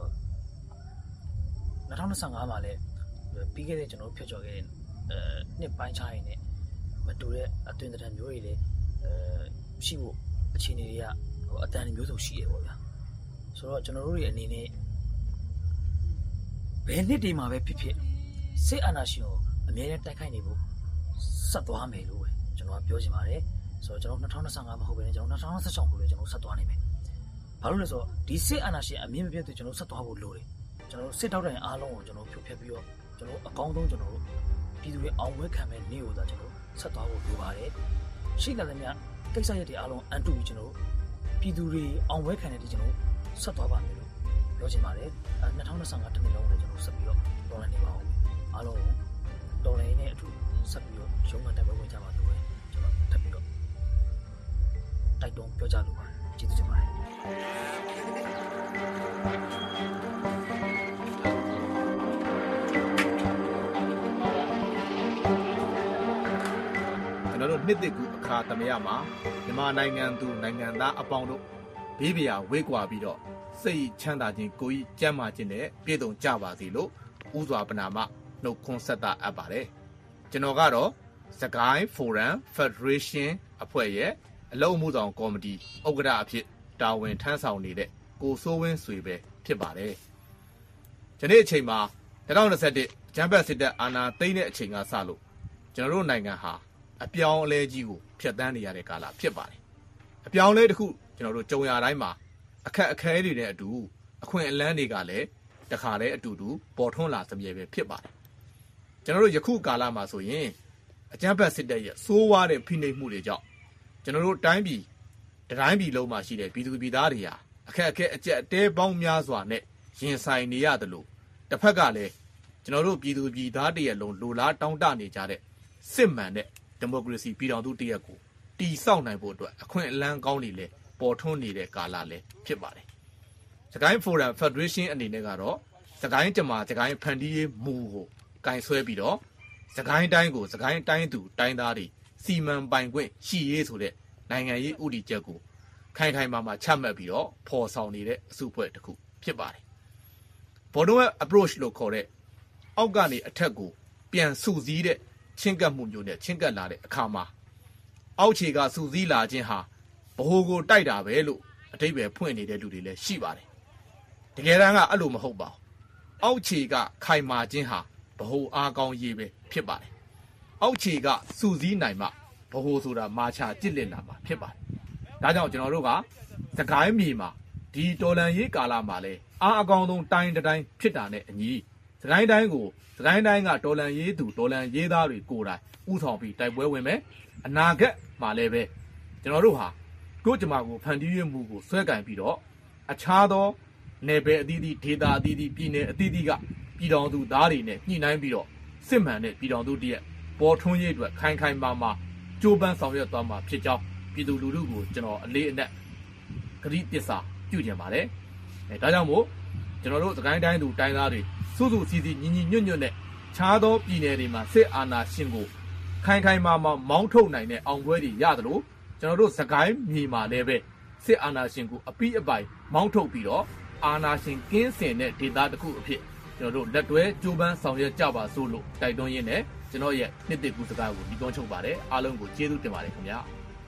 2025မှာလည်းပြီးခဲ့တဲ့ကျွန်တော်တို့ဖြတ်ကျော်ခဲ့တဲ့အဲနှစ်ပိုင်းခြားရင်းနဲ့မတူတဲ့အသွင်သဏ္ဍာန်မျိုးတွေလည်းအဲရှိဖို့အခြေအနေတွေကဟိုအတန်မျိုးစုံရှိရပေါ့ဗျာဆိုတော့ကျွန်တော်တို့ရဲ့အနေနဲ့ဘယ်နှစ်ဒီမှာပဲဖြစ်ဖြစ်စစ်အာဏာရှင်ကိုအမြဲတမ်းတိုက်ခိုက်နေဖို့ဆက်သွားမယ်လို့ပဲကျွန်တော်ကပြောချင်ပါတယ်ဆိုတော့ကျွန်တော်2025မဟုတ်ဘဲနဲ့ကျွန်တော်2026ကိုလည်းကျွန်တော်ဆက်သွားနိုင်မယ်ဘာလို့လဲဆိုတော့ဒီစစ်အာဏာရှင်အမြင့်မပြတ်တဲ့ကျွန်တော်ဆက်သွားဖို့လိုတယ်ကျွန်တော်စစ်တောက်တိုင်အားလုံးကိုကျွန်တော်ဖြိုဖျက်ပြီးတော့ကျွန်တော်အကောင်းဆုံးကျွန်တော်တို့ပြည်သူတွေအောင်ဝဲခံမဲ့နေ့ကိုသာကျွန်တော်ဆက်သွားဖို့လိုပါတယ်ရှိလာတဲ့များကိစ္စရပ်တွေအားလုံးအန်တူပြီးကျွန်တော်ပြည်သူတွေအောင်ဝဲခံတဲ့ဒီကျွန်တော်ဆက်သွားပါမယ်လို့ပြောချင်ပါတယ်အဲ2025တနှစ်လုံးလည်းကျွန်တော်ဆက်ပြီးတော့တော်လှန်နေပါဦးအားလုံးတော်လှန်ရေးနဲ့အထူးဆက်ပြီးတော့ရုံးမှတက်ပွဲဝင်ကြပါလို့ပဲကျွန်တော်ထပ်ပြီးတော့တိုက်တွန်းပြောကြလိုပါတယ်ကျေးဇူးတင်ပါတယ်ကျွန်တော်တို့နှစ်သက်ကူအခါသမယမှာမြန်မာနိုင်ငံသူနိုင်ငံသားအပေါင်းတို့ဘေးပရာဝေးကွာပြီးတော့စိတ်ချမ်းသာခြင်းကိုယ်ကြီးကျန်းမာခြင်းနဲ့ပြည့်စုံကြပါစေလို့ဥစွာပနာမနှုတ်ခွန်းဆက်တာအပ်ပါတယ်ကျွန်တော်ကတော့စကိုင်းဖိုရမ်ဖက်ဒရေးရှင်းအဖွဲ့ရဲ့အလုံမှုဆောင်ကော်မတီဥက္ကဋ္ဌအဖြစ်တာဝန်ထမ်းဆောင်နေတဲ့ကိုစိုးဝင်းဆွေပဲဖြစ်ပါတယ်ဒီနေ့အချိန်မှာ2021ဂျမ်ဘတ်စစ်တပ်အာဏာသိမ်းတဲ့အချိန်ကစလို့ကျွန်တော်တို့နိုင်ငံဟာအပြောင်းအလဲကြီးကိုဖျက်ဆီးနေရတဲ့ကာလဖြစ်ပါတယ်အပြောင်းအလဲတစ်ခုကျွန်တော်တို့ကြုံရတိုင်းမှာအခက်အခဲတွေနဲ့အတူအခွင့်အလမ်းတွေကလည်းတခါတည်းအတူတူပေါ်ထွန်းလာစမြဲပဲဖြစ်ပါတယ်ကျွန်တော်တို့ယခုကာလမှာဆိုရင်အကြမ်းဖက်စစ်တပ်ရဲ့စိုးဝါးတဲ့ဖိနှိပ်မှုတွေကြောင့်ကျွန်တော်တို့တိုင်းပြည်တိုင်းပြည်လုံးမှာရှိတဲ့ပြည်သူပြည်သားတွေဟာအခက်အခဲအကျက်အတဲပေါင်းများစွာနဲ့ရင်ဆိုင်နေရတယ်လို့တစ်ဖက်ကလည်းကျွန်တော်တို့ပြည်သူပြည်သားတရက်လုံးလိုလားတောင်းတနေကြတဲ့စစ်မှန်တဲ့ဒီမိုကရေစီပြည်ထောင်စုတရက်ကိုတည်ဆောက်နိုင်ဖို့အတွက်အခွင့်အလမ်းကောင်းတွေလည်းပေါ်ထွန်းနေတဲ့ကာလလည်းဖြစ်ပါတယ်စကိုင်းဖိုရမ်ဖက်ဒရေးရှင်းအနေနဲ့ကတော့စကိုင်းကြမှာစကိုင်းဖန်တီးရေးမူကိုကင်ဆွဲပြီးတော့စကိုင်းတိုင်းကိုစကိုင်းတိုင်းသူတိုင်းသားတွေစီမံပိုင်ခွင့်ရှိရေးဆိုတဲ့နိုင်ငံရေးဥတီချက်ကိုခိုင်ခိုင်မာမာချမှတ်ပြီးတော့ဖော်ဆောင်နေတဲ့အစုအဖွဲ့တစ်ခုဖြစ်ပါတယ်။ Bottom up approach လို့ခေါ်တဲ့အောက်ကနေအထက်ကိုပြန်စုစည်းတဲ့ချင်းကပ်မှုမျိုးနဲ့ချင်းကပ်လာတဲ့အခါမှာအောက်ခြေကစုစည်းလာခြင်းဟာဘ ဟိုကိုတိုက်တာပဲလို့အအတိတ်ပဲဖွင့်နေတဲ့လူတွေလည်းရှိပါတယ်တကယ်တမ်းကအဲ့လိုမဟုတ်ပါဘူးအောက်ခြေကခိုင်မာခြင်းဟာဗဟိုအားကောင်းရေးပဲဖြစ်ပါတယ်အောက်ခြေကစူးစီးနိုင်မှဗဟိုဆိုတာမာချာကြစ်လက်လာမှာဖြစ်ပါတယ်ဒါကြောင့်ကျွန်တော်တို့ကသခိုင်းမြေမှာဒီတော်လန်ရေးကာလမှာလဲအားအကောင်းဆုံးတိုင်းတိုင်းဖြစ်တာနဲ့အညီသခိုင်းတိုင်းကိုသခိုင်းတိုင်းကတော်လန်ရေးသူတော်လန်ရေးသားတွေကိုယ်တိုင်ဥဆောင်ပြီးတိုက်ပွဲဝင်မယ်အနာဂတ်မှာလည်းပဲကျွန်တော်တို့ဟာကိုယ့်ကြမ္မာကိုဖန်တီးရမှုကိုဆွဲကင်ပြီးတော့အခြားသောနယ်ပယ်အသီးသီးဒေသအသီးသီးပြည်နယ်အသီးသီးကပြည်တော်သူသားတွေနဲ့ညှိနှိုင်းပြီးတော့စစ်မှန်တဲ့ပြည်တော်သူတည်းရဲ့ပေါ်ထွန်းရေးအတွက်ခိုင်ခိုင်မာမာကြိုးပမ်းဆောင်ရွက်သွားမှာဖြစ်ကြောင်းပြည်သူလူထုကိုကျွန်တော်အလေးအနက်ဂရုတစ္ဆာပြုကျင်ပါတယ်အဲဒါကြောင့်မို့ကျွန်တော်တို့သခိုင်းတိုင်းသူတိုင်းသားတွေစုစုစည်းစည်းညီညီညွတ်ညွတ်နဲ့ခြားသောပြည်နယ်တွေမှာစစ်အာဏာရှင်ကိုခိုင်ခိုင်မာမာမောင်းထုတ်နိုင်တဲ့အောင်ပွဲတွေရတယ်လို့ကျွန်တော်တို့သခိုင်းမြေမှာလည်းပဲစစ်အာဏာရှင်ကိုအပိအပိုင်မောင်းထုတ်ပြီးတော့အာဏာရှင်ကင်းစင်တဲ့ဒေသတစ်ခုအဖြစ်ကျွန်တော်တို့လက်တွဲကြိုးပမ်းဆောင်ရွက်ကြပါစို့လို့တိုက်တွန်းရင်းနဲ့ကျွန်တော်ရဲ့နှစ်သက်ကူစကားကိုဒီကုန်းချုပ်ပါတယ်အားလုံးကိုကျေးဇူးတင်ပါတယ်ခင်ဗျာ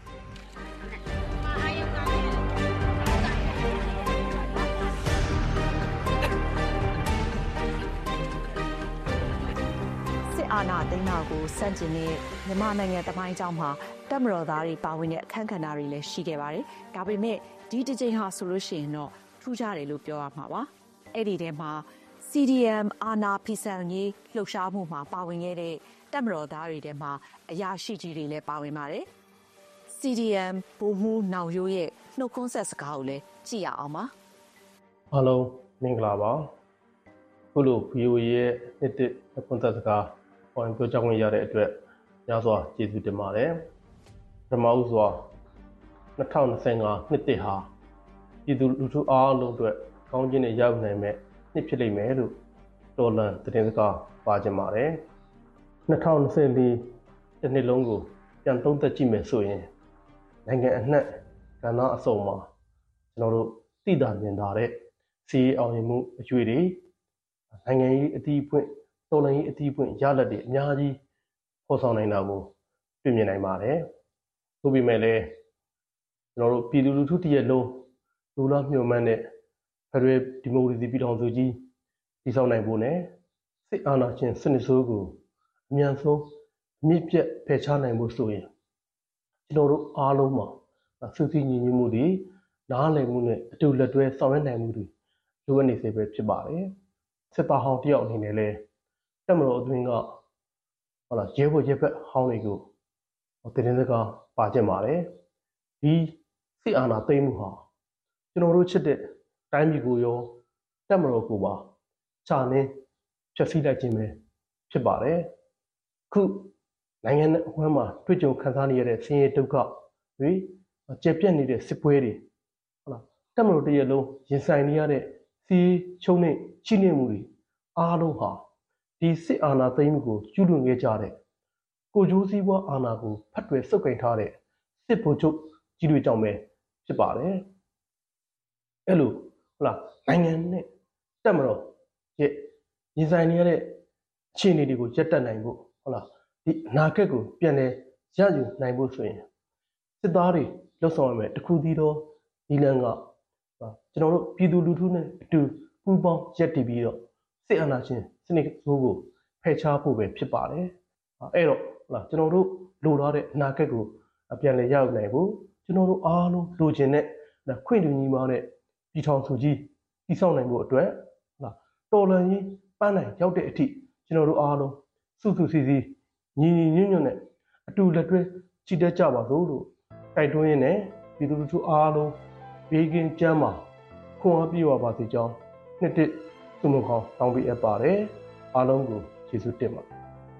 အာဏာသိမ်းတာကိုစန့်ကျင်တဲ့မြန်မာနိုင်ငံတမိုင်းကြောင်းမှာတပ်မတော်သားတွေပါဝင်တဲ့အခမ်းကဏ္ဍတွေလည်းရှိခဲ့ပါတယ်။ဒါပေမဲ့ဒီတစ်ချိန်ဟာဆိုလို့ရှိရင်တော့ထူးခြားတယ်လို့ပြောရမှာပါ။အဲ့ဒီထဲမှာ စီ ဒီ အမ် အာဏာဖီဆန်ရေးလှုပ်ရှားမှုမှာပါဝင်ခဲ့တဲ့တပ်မတော်သားတွေထဲမှာအရာရှိကြီးတွေလည်းပါဝင်ပါတယ်။ စီ ဒီ အမ် ဗိုလ်မှူးနောင်ရိုးရဲ့နှုတ်ခွန်းဆက်စကားကိုလည်းကြည့်ရအောင်ပါ။အားလုံးမင်္ဂလာပါ။ခုလို ဗီအိုအေ ရဲ့နှစ်သက်နှုတ်ခွန်းဆက်စကားပေါ်ပြောကြားခွင့်ရတဲ့အတွက်များစွာကျေးဇူးတင်ပါတယ်။ပထမဦးစွာ၂၀၂၅နှစ်တစ်ဟာပြည်သူလူထုအားလုံးအတွက်ကောင်းခြင်းနဲ့ရောက်နိုင်မဲ့နှစ်ဖြစ်လိမ့်မယ်လို့တော်လန်သတင်းစကားပါချင်ပါတယ်။၂၀၂၄တစ်နှစ်လုံးကိုပြန်သုံးသပ်ကြည့်မယ်ဆိုရင်နိုင်ငံအနှံ့ကဏ္ဍအစုံမှာကျွန်တော်တို့သိတာမြင်တာတဲ့စီးအောင်ရင်မှုအကျွေးတွေနိုင်ငံရေးအသီးပွင့်တော်လှန်ရေးအသီးပွင့်ရလဒ်တွေအများကြီးဖော်ဆောင်နိုင်တာကိုတွေ့မြင်နိုင်ပါတယ်။သို့ပေမဲ့လည်းကျွန်တော်တို့ပြည်သူလူထုတရက်လုံးလူလားမျှော်မှန်းတဲ့ဖက်ဒရယ်ဒီမိုကရေစီပြည်ထောင်စုကြီးတည်ဆောက်နိုင်ဖို့နဲ့စစ်အာဏာရှင်စနစ်ဆိုးကိုအမြန်ဆုံးအမြင့်ပြတ်ဖယ်ရှားနိုင်ဖို့ဆိုရင်ကျွန်တော်တို့အားလုံးမှာစုစည်းညီညွတ်မှုတွေနားလည်မှုနဲ့အတူလက်တွဲဆောင်ရွက်နိုင်မှုတွေလိုအပ်နေစေပဲဖြစ်ပါတယ်။စစ်သားဟောင်းတယောက်အနေနဲ့လည်းတက်မတော်အတွင်းကဟုတ်လားရဲဘော်ရဲဘက်ဟောင်းတွေကိုတင်းစကားပါကျင်ပါတယ်ဒီစစ်အာဏာသိမ်းမှုဟာကျွန်တော်တို့ချစ်တဲ့တိုင်းပြည်ကိုရောတက်မတော်ကိုပါခြာနှင်းဖျက်ဆီးလိုက်ခြင်းပဲဖြစ်ပါတယ်ခုနိုင်ငံအဝန်းမှာတွေ့ကြုံခံစားနေရတဲ့ဆင်းရဲဒုက္ခတွေကျေပြတ်နေတဲ့စစ်ပွဲတွေဟုတ်လားတက်မတော်တရလုံးရင်ဆိုင်နေရတဲ့စီးချုံနဲ့ချိနှိမ့်မှုတွေအားလုံးဟာဒီစစ်အာဏာသိမ်းမှုကိုကျူးလွန်ခဲ့ကြတဲ့ကိုကျိုးစည်းပွားအာဏာကိုဖတ်တွယ်စုပ်ကိုင်ထားတဲ့စစ်ဗိုလ်ချုပ်ကြီးတွေကြောင့်ပဲဖြစ်ပါတယ်အဲ့လိုဟုတ်လားနိုင်ငံနဲ့တက်မတော်ရဲ့ရင်ဆိုင်နေရတဲ့အခြေအနေတွေကိုရပ်တန့်နိုင်ဖို့ဟုတ်လားဒီအနာဂတ်ကိုပြန်လည်ရယူနိုင်ဖို့ဆိုရင်စစ်သားတွေလှုပ်ဆောင်ရမယ်တခုတည်းသောဒီလန်ကကျွန်တော်တို့ပြည်သူလူထုနဲ့အတူပူးပေါင်းရပ်တည်ပြီးတော့စစ်အာဏာရှင်စနစ်ဆိုးကိုဖယ်ရှားဖို့ပဲဖြစ်ပါတယ်အဲ့တော့ဟုတ်လားကျွန်တော်တို့လိုလားတဲ့အနာဂတ်ကိုပြန်လည်ရယူနိုင်ဖို့ကျွန်တော်တို့အားလုံးလိုချင်တဲ့ခွင့်တူညီမာတဲ့ပြည်ထောင်စုကြီးတည်ဆောက်နိုင်ဖို့အတွက်ဟုတ်လားတော်လှန်ရေးပန်းနိုင်ရောက်တဲ့အထိကျွန်တော်တို့အားလုံးစုစုစည်းစည်းညီညီညွတ်ညွတ်နဲ့အတူလက်တွဲချီတက်ကြပါစို့လို့တိုက်တွန်းရင်းနဲ့ပြည်သူလူထုအားလုံးဘေးကင်းကျန်းမာခွန်အားပြည့်ဝပါစေကြောင်းနှစ်တစ်သူမခေါင်းတောင်းပေးအပ်ပါတယ်အားလုံးကိုကျေးဇူးတင်ပါတယ်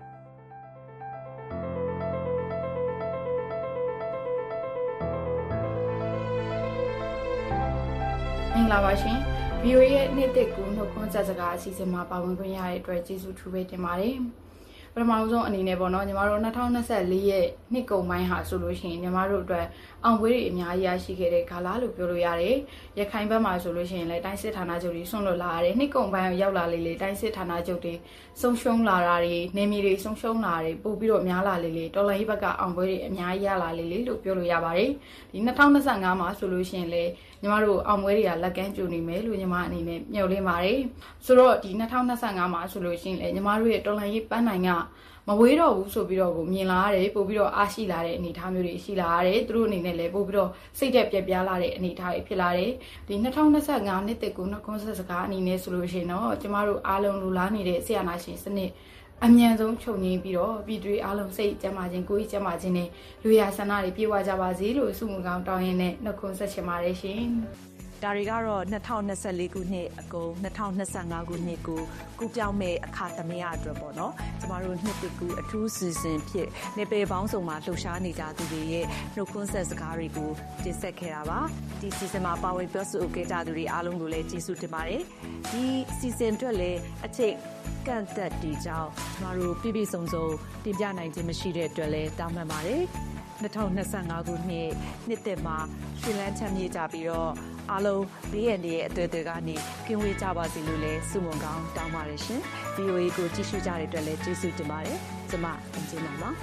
မင်္ဂလာပါရှင် ဗီအိုအေ ရဲ့နေ့တစ်ကူနှုတ်ခွန်းဆက်စကားအစီအစဉ်မှာပါဝင်ခွင့်ရတဲ့အတွက်ကျေးဇူးထူးပဲတင်ပါတယ်ပထမဆုံးအနေနဲ့ပေါ့နော်ညီမတို့၂၀၂၄ရဲ့နှစ်ကုန်ပိုင်းဟာဆိုလို့ရှိရင်ညီမတို့အတွက်အောင်ပွဲတွေအများကြီးရရှိခဲ့တဲ့ကာလလို့ပြောလို့ရတယ်ရခိုင်ဘက်မှာဆိုလို့ရှိရင်လည်းတိုင်းစစ်ဌာနချုပ်တွေဆွန့်လွတ်လာရတယ်နှစ်ကုန်ပိုင်းရောက်လာလေလေတိုင်းစစ်ဌာနချုပ်တွေဆုံးရှုံးလာတာတွေနေမြေတွေဆုံးရှုံးလာတယ်ပို့ပြီးတော့များလာလေလေတော်လိုင်းဘက်ကအောင်ပွဲတွေအများကြီးရလာလေလေလို့ပြောလို့ရပါတယ်ဒီ၂၀၂၅မှာဆိုလို့ရှိရင်လည်းညီမတို့အောင်ပွဲတွေကလက်ကမ်းကြိုနေမယ်လို့ညီမအနေနဲ့မျှော်လင့်ပါတယ်ဆိုတော့ဒီ၂၀၂၅မှာဆိုလို့ရှိရင်လည်းညီမတို့ရဲ့တော်လိုင်းရေးပန်းနိုင်ကမဝေးတော့ဘူးဆိုပြီးတော့ကိုမြင်လာရတယ်ပို့ပြီးတော့အားရှိလာတဲ့အနေအထားမျိုးတွေရှိလာရတယ်သူတို့အနေနဲ့လည်းပို့ပြီးတော့စိတ်သက်ပြက်ပြားလာတဲ့အနေအထားတွေဖြစ်လာတယ်ဒီ၂၀၂၅နှစ်တကူနှကွန်းဆက်စကားအနေနဲ့ဆိုလို့ရှိရင်တော့ကျမတို့အားလုံးလူလားနေတဲ့ဆရာနာရှင်စနစ်အမြန်ဆုံးချုပ်ငြိမ်းပြီးတော့ပြည်သူအားလုံးစိတ်ကျန်းမာခြင်းကိုယ်ကြီးကျန်းမာခြင်းနဲ့လူရဆန္ဒတွေပြေဝကြပါစေလို့ဆုမွန်ကောင်းတောင်းရင်းနဲ့နှကွန်းဆက်ချင်ပါတယ်ရှင်ဒါတွေကတော့၂၀၂၄ခုနှစ်အကုန်၂၀၂၅ခုနှစ်ကိုကူပြောင်းမဲ့အခါသမယအတွက်ပေါ့နော်ကျမတို့နှစ်တကူအထူးစီစဉ်ဖြစ်နေပေပေါင်းစုံမှာလှူရှားနေကြသူတွေရဲ့နှုတ်ခွန်းဆက်စကားတွေကိုတင်ဆက်ခဲ့တာပါဒီစီစဉ်မှာပါဝင်ပြောဆိုခဲ့ကြသူတွေအားလုံးကိုလည်းကျေးဇူးတင်ပါတယ်ဒီစီစဉ်အတွက်လည်းအချိန်ကန့်သက်တီကြောင့်ကျမတို့ပြည့်ပြည့်စုံစုံတင်ပြနိုင်ခြင်းမရှိတဲ့အတွက်လည်းတောင်းပန်ပါတယ်၂၀၂၅ခုနှစ်နှစ်သက်မှာရှင်လန်းချမ်းမြေ့ကြပြီးတော့အားလုံးဘေးရန်ရဲ့အသွေးတွေကနေကင်းဝေးကြပါစေလို့လည်းဆုမွန်ကောင်းတောင်းပါတယ်ရှင် ဗီအိုအေ ကိုကြည့်ရှုကြတဲ့အတွက်လည်းကျေးဇူးတင်ပါတယ်ကျွန်မအင်ဂျင်နာပါ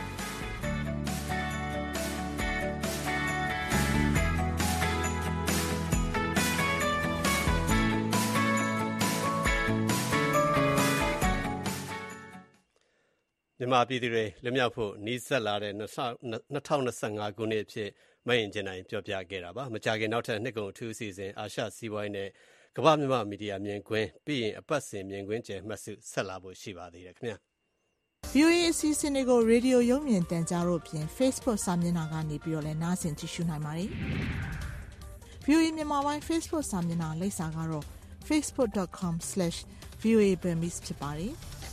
မြန်မာပြည်သူတွေလွတ်မြောက်ဖို့နှီးစပ်လာတဲ့၂၀၂၅ခုနှစ်အဖြစ်မအင်ဂျင်နိုင်ပြောပြခဲ့တာပါမကြခင်နောက်ထပ်နှစ်ကုန်အထူးအစီအစဉ်အာရှစီးပွားရေးနဲ့ကမ္ဘာမြန်မာမီဒီယာမြင်ကွင်းပြီးရင်အပတ်စဉ်မြင်ကွင်းကျယ်မှတ်စုဆက်လာဖို့ရှိပါသေးတယ်ခင်ဗျာဗီအိုအေ အစီအစဉ်တွေကိုရေဒီယိုရုပ်မြင်သံကြားတို့ဖြင့် Facebook စာမျက်နှာကနေပြီးတော့လည်းနားဆင်ကြည့်ရှုနိုင်ပါတယ် ဗီအိုအေ မြန်မာပိုင်း Facebook စာမျက်နှာလိပ်စာကတော့ facebook dot com slash v o a burmese ဖြစ်ပါတယ်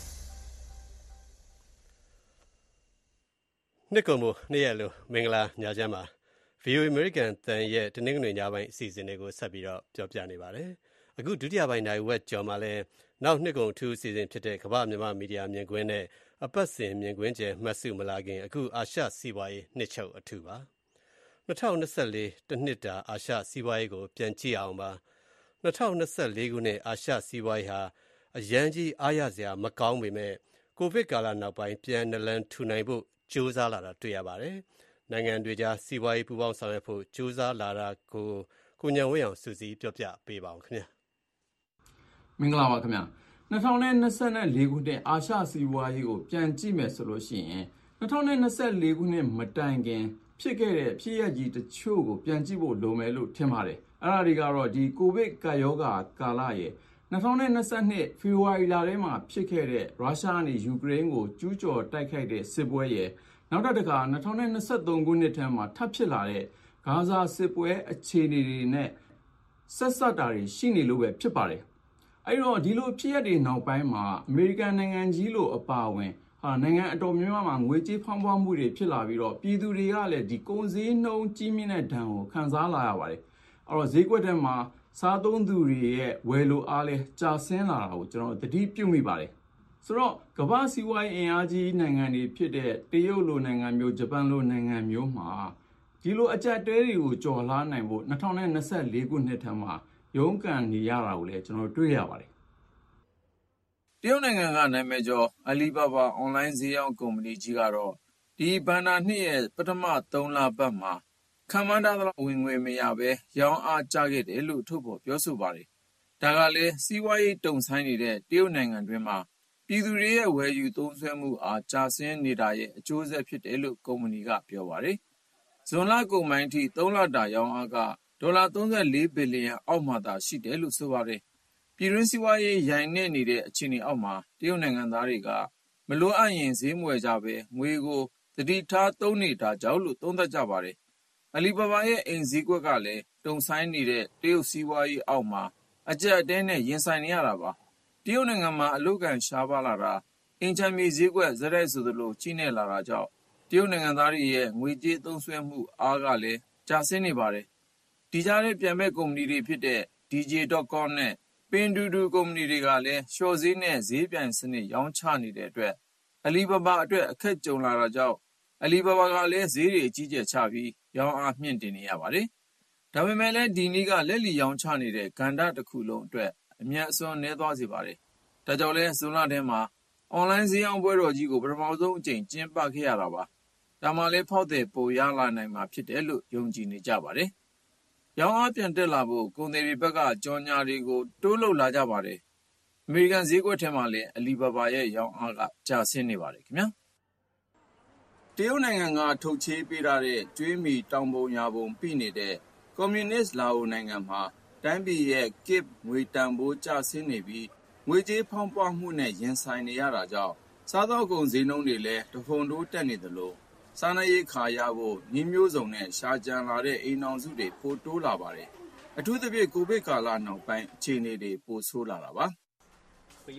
နှစ်ကုန်မှုနေ့ရက်လိုမင်္ဂလာညချမ်းပါ ဗီအိုအေ American တန်ရဲ့တနင်္ဂနွေညပိုင်းအစီအစဉ်တွေကိုဆက်ပြီးတော့ပြောပြနေပါတယ်အခုဒုတိယပိုင်းနိုင်ဝက်ကျော်မှာလည်းနောက်နှစ်ကုန်အထူးအစီအစဉ်ဖြစ်တဲ့ကမ္ဘာမြန်မာမီဒီယာမြင်ကွင်းနဲ့အပတ်စဉ်မြင်ကွင်းကျယ်မှတ်စုမလာခင်အခုအာရှစီးပွားရေးနှစ်ချုပ်အထူးပါ၂၀၂၄တနှစ်တာအာရှစီးပွားရေးကိုပြန်ကြည့်အောင်ပါ၂၀၂၄ခုနှစ်အာရှစီးပွားရေးဟာအရန်ကြီးအားရစရာမကောင်းပေမဲ့ကိုဗစ်ကာလနောက်ပိုင်းပြန်နလန်ထူနိုင်ဖို့ကြိုးစားလာတာတွေ့ရပါတယ်နိုင်ငံတွေကြားစီးပွားရေးပူးပေါင်းဆောင်ရွက်ဖို့ကြိုးစားလာတာကိုကိုညံဝင်းအောင်စုစည်းပြောပြပေးပါဦးခင်ဗျာမင်္ဂလာပါခင်ဗျာ၂၀၂၄ခုနှစ်အာရှစီးပွားရေးကိုပြန်ကြည့်မယ်ဆိုလို့ရှိရင်၂၀၂၄ခုနှစ်မတိုင်ခင်ဖြစ်ခဲ့တဲ့ဖြစ်ရပ်ကြီးတချို့ကိုပြန်ကြည့်ဖို့လိုမယ်လို့ထင်ပါတယ်အဲ့ဒါတွေကတော့ဒီကိုဗစ်ကပ်ရောဂါကာလရဲ့၂၀၂၂ဖေဖော်ဝါရီလထဲမှာဖြစ်ခဲ့တဲ့ရုရှားနဲ့ယူကရိန်းကိုကျူးကျော်တိုက်ခိုက်တဲ့စစ်ပွဲရဲ့နောက်တစ်ခါ၂၀၂၃ခုနှစ်ထဲမှာထပ်ဖြစ်လာတဲ့ဂါဇာစစ်ပွဲအခြေအနေတွေနဲ့ဆက်စပ်တာတွေရှိနေလို့ပဲဖြစ်ပါတယ်အဲ့တော့ဒီလိုဖြစ်ရပ်တွေနောက်ပိုင်းမှာအမေရိကန်နိုင်ငံကြီးလိုအပါအဝင်ဟာနိုင်ငံအတော်များများမှာငွေကြေးဖောင်းပွားမှုတွေဖြစ်လာပြီးတော့ပြည်သူတွေကလည်းဒီကုန်စည်နှုန်းကြီးမြင့်တဲ့ဒဏ်ကိုခံစားလာရပါတယ်အဲ့တော့ဈေးကွက်ထဲမှာစားသုံးသူတွေရဲ့ဝယ်လိုအားလဲကျဆင်းလာတာကိုကျွန်တော်သတိပြုမိပါတယ်ဆိုတော့ကမ္ဘာစီးပွားရေးအင်အားကြီးနိုင်ငံတွေဖြစ်တဲ့တရုတ်လိုနိုင်ငံမျိုးဂျပန်လိုနိုင်ငံမျိုးမှာဒီလိုအကြက်တဲတွေကိုကြော်လာနိုင်ဖို့၂၀၂၄ခုနှစ်ထဲမှာရုန်းကန်နေရတာကိုလည်းကျွန်တော်တွေ့ရပါတယ်တရုတ်နိုင်ငံကနာမည်ကျော် Alibaba အွန်လိုင်းဈေးရောင်းကုမ္ပဏီကြီးကတော့ဒီဘဏ္ဍာနှစ်ရဲ့ပထမသုံးလပတ်မှာခံမှန်းထားသလောက်ဝင်ငွေမရဘဲရောင်းအားကျခဲ့တယ်လို့ထုတ်ဖော်ပြောဆိုပါတယ်ဒါကလည်းစီးပွားရေးတုံဆိုင်နေတဲ့တရုတ်နိုင်ငံတွင်းမှာပြည်သူတွေရဲ့ဝယ်ယူသုံးစွဲမှုအားကျဆင်းနေတာရဲ့အကျိုးဆက်ဖြစ်တယ်လို့ကုမ္ပဏီကပြောပါတယ်ဇွန်လကုန်ပိုင်းထိသုံးလတာရောင်းအားကဒေါ်လာသုံးဆယ်လေးဘီလီယံအောက်မှာသာရှိတယ်လို့ဆိုပါတယ်ပြည်တွင်းစီးပွားရေးရိုင်နေနေတဲ့အခြေအနေအောက်မှာတရုတ်နိုင်ငံသားတွေကမလိုအပ်ရင်ဈေးမဝယ်ကြဘဲငွေကိုတတိထားသုံးနေတာကြောင့်လို့သုံးသပ်ကြပါတယ်အလီဘာဘာရဲ့အိမ်ဈေးကွက်ကလည်းတုံဆိုင်နေတဲ့တရုတ်စီးပွားရေးအောက်မှာအကျပ်အတဲနဲ့ရင်ဆိုင်နေရတာပါတရုတ်နိုင်ငံမှာအလုပ်ကန်ရှားပါလာတာအင်ချမ်းမြေဈေးကွက်ဇက်တိုက်ဆိုသလိုကြီးနေလာတာကြောင့်တရုတ်နိုင်ငံသားတွေရဲ့ငွေကြေးသုံးစွဲမှုအားကလည်းကျဆင်းနေပါတယ်ဒီကြားထဲပြန်မဲ့ကုမ္ပဏီတွေဖြစ်တဲ့ ဒီ ဂျေ ဒုတ် ကော့ နဲ့ Pinduoduo ကုမ္ပဏီတွေကလည်းရှော့ဈေးနဲ့ဈေးပြိုင်စနစ်ရောင်းချနေတဲ့အတွက်အလီဘာဘာအတွက်အခက်ကြုံလာတာကြောင့်အလီဘာဘာကလည်းဈေးတွေအကြီးကျယ်ချပြီးရောင်းအားမြင့်တင်နေရပါတယ်။ဒါပေမဲ့လည်းဒီနည်းကလက်လီရောင်းချနေတဲ့ကဏ္ဍတစ်ခုလုံးအတွက်အမြတ်အစွန်းနည်းသွားစေပါတယ်။ဒါကြောင့်လည်းဇွန်လထဲမှာအွန်လိုင်းဈေးရောင်းပွဲတော်ကြီးကိုပထမဆုံးအကြိမ်ကျင်းပခဲ့ရတာပါ။ဒါမှလည်းဖောက်သည်ပိုရလာနိုင်မှာဖြစ်တယ်လို့ယုံကြည်နေကြပါတယ်။ရောင်းအားပြန်တက်လာဖို့ကုန်သည်တွေဘက်ကကြော်ညာတွေကိုတိုးလုပ်လာကြပါတယ်။အမေရိကန်ဈေးကွက်ထဲမှာလည်းအလီဘာဘာရဲ့ရောင်းအားကကျဆင်းနေပါတယ်ခင်ဗျာ။တရုတ်နိုင်ငံကထုတ်ချေးပေးထားတဲ့ကျွေးမီတောင်ပုံညာပုံပြနေတဲ့ကွန်မြူနစ်လာအိုနိုင်ငံမှာတိုင်းပြည်ရဲ့ ကစ်ငွေတန်ဖိုးကျဆင်းနေပြီးငွေကြေးဖောင်းပွမှုနဲ့ရင်ဆိုင်နေရတာကြောင့်စားသောက်ကုန်ဈေးနှုန်းတွေလည်းတဟုန်ထိုးတက်နေသလိုစားနပ်ရိက္ခာရဖို့နည်းမျိုးစုံနဲ့ရှာကြံလာတဲ့အိမ်ထောင်စုတွေပိုတိုးလာပါတယ်။အထူးသဖြင့်ကိုဗစ်ကာလနောက်ပိုင်းအခြေအနေတွေပိုဆိုးလာတာပါ။ကို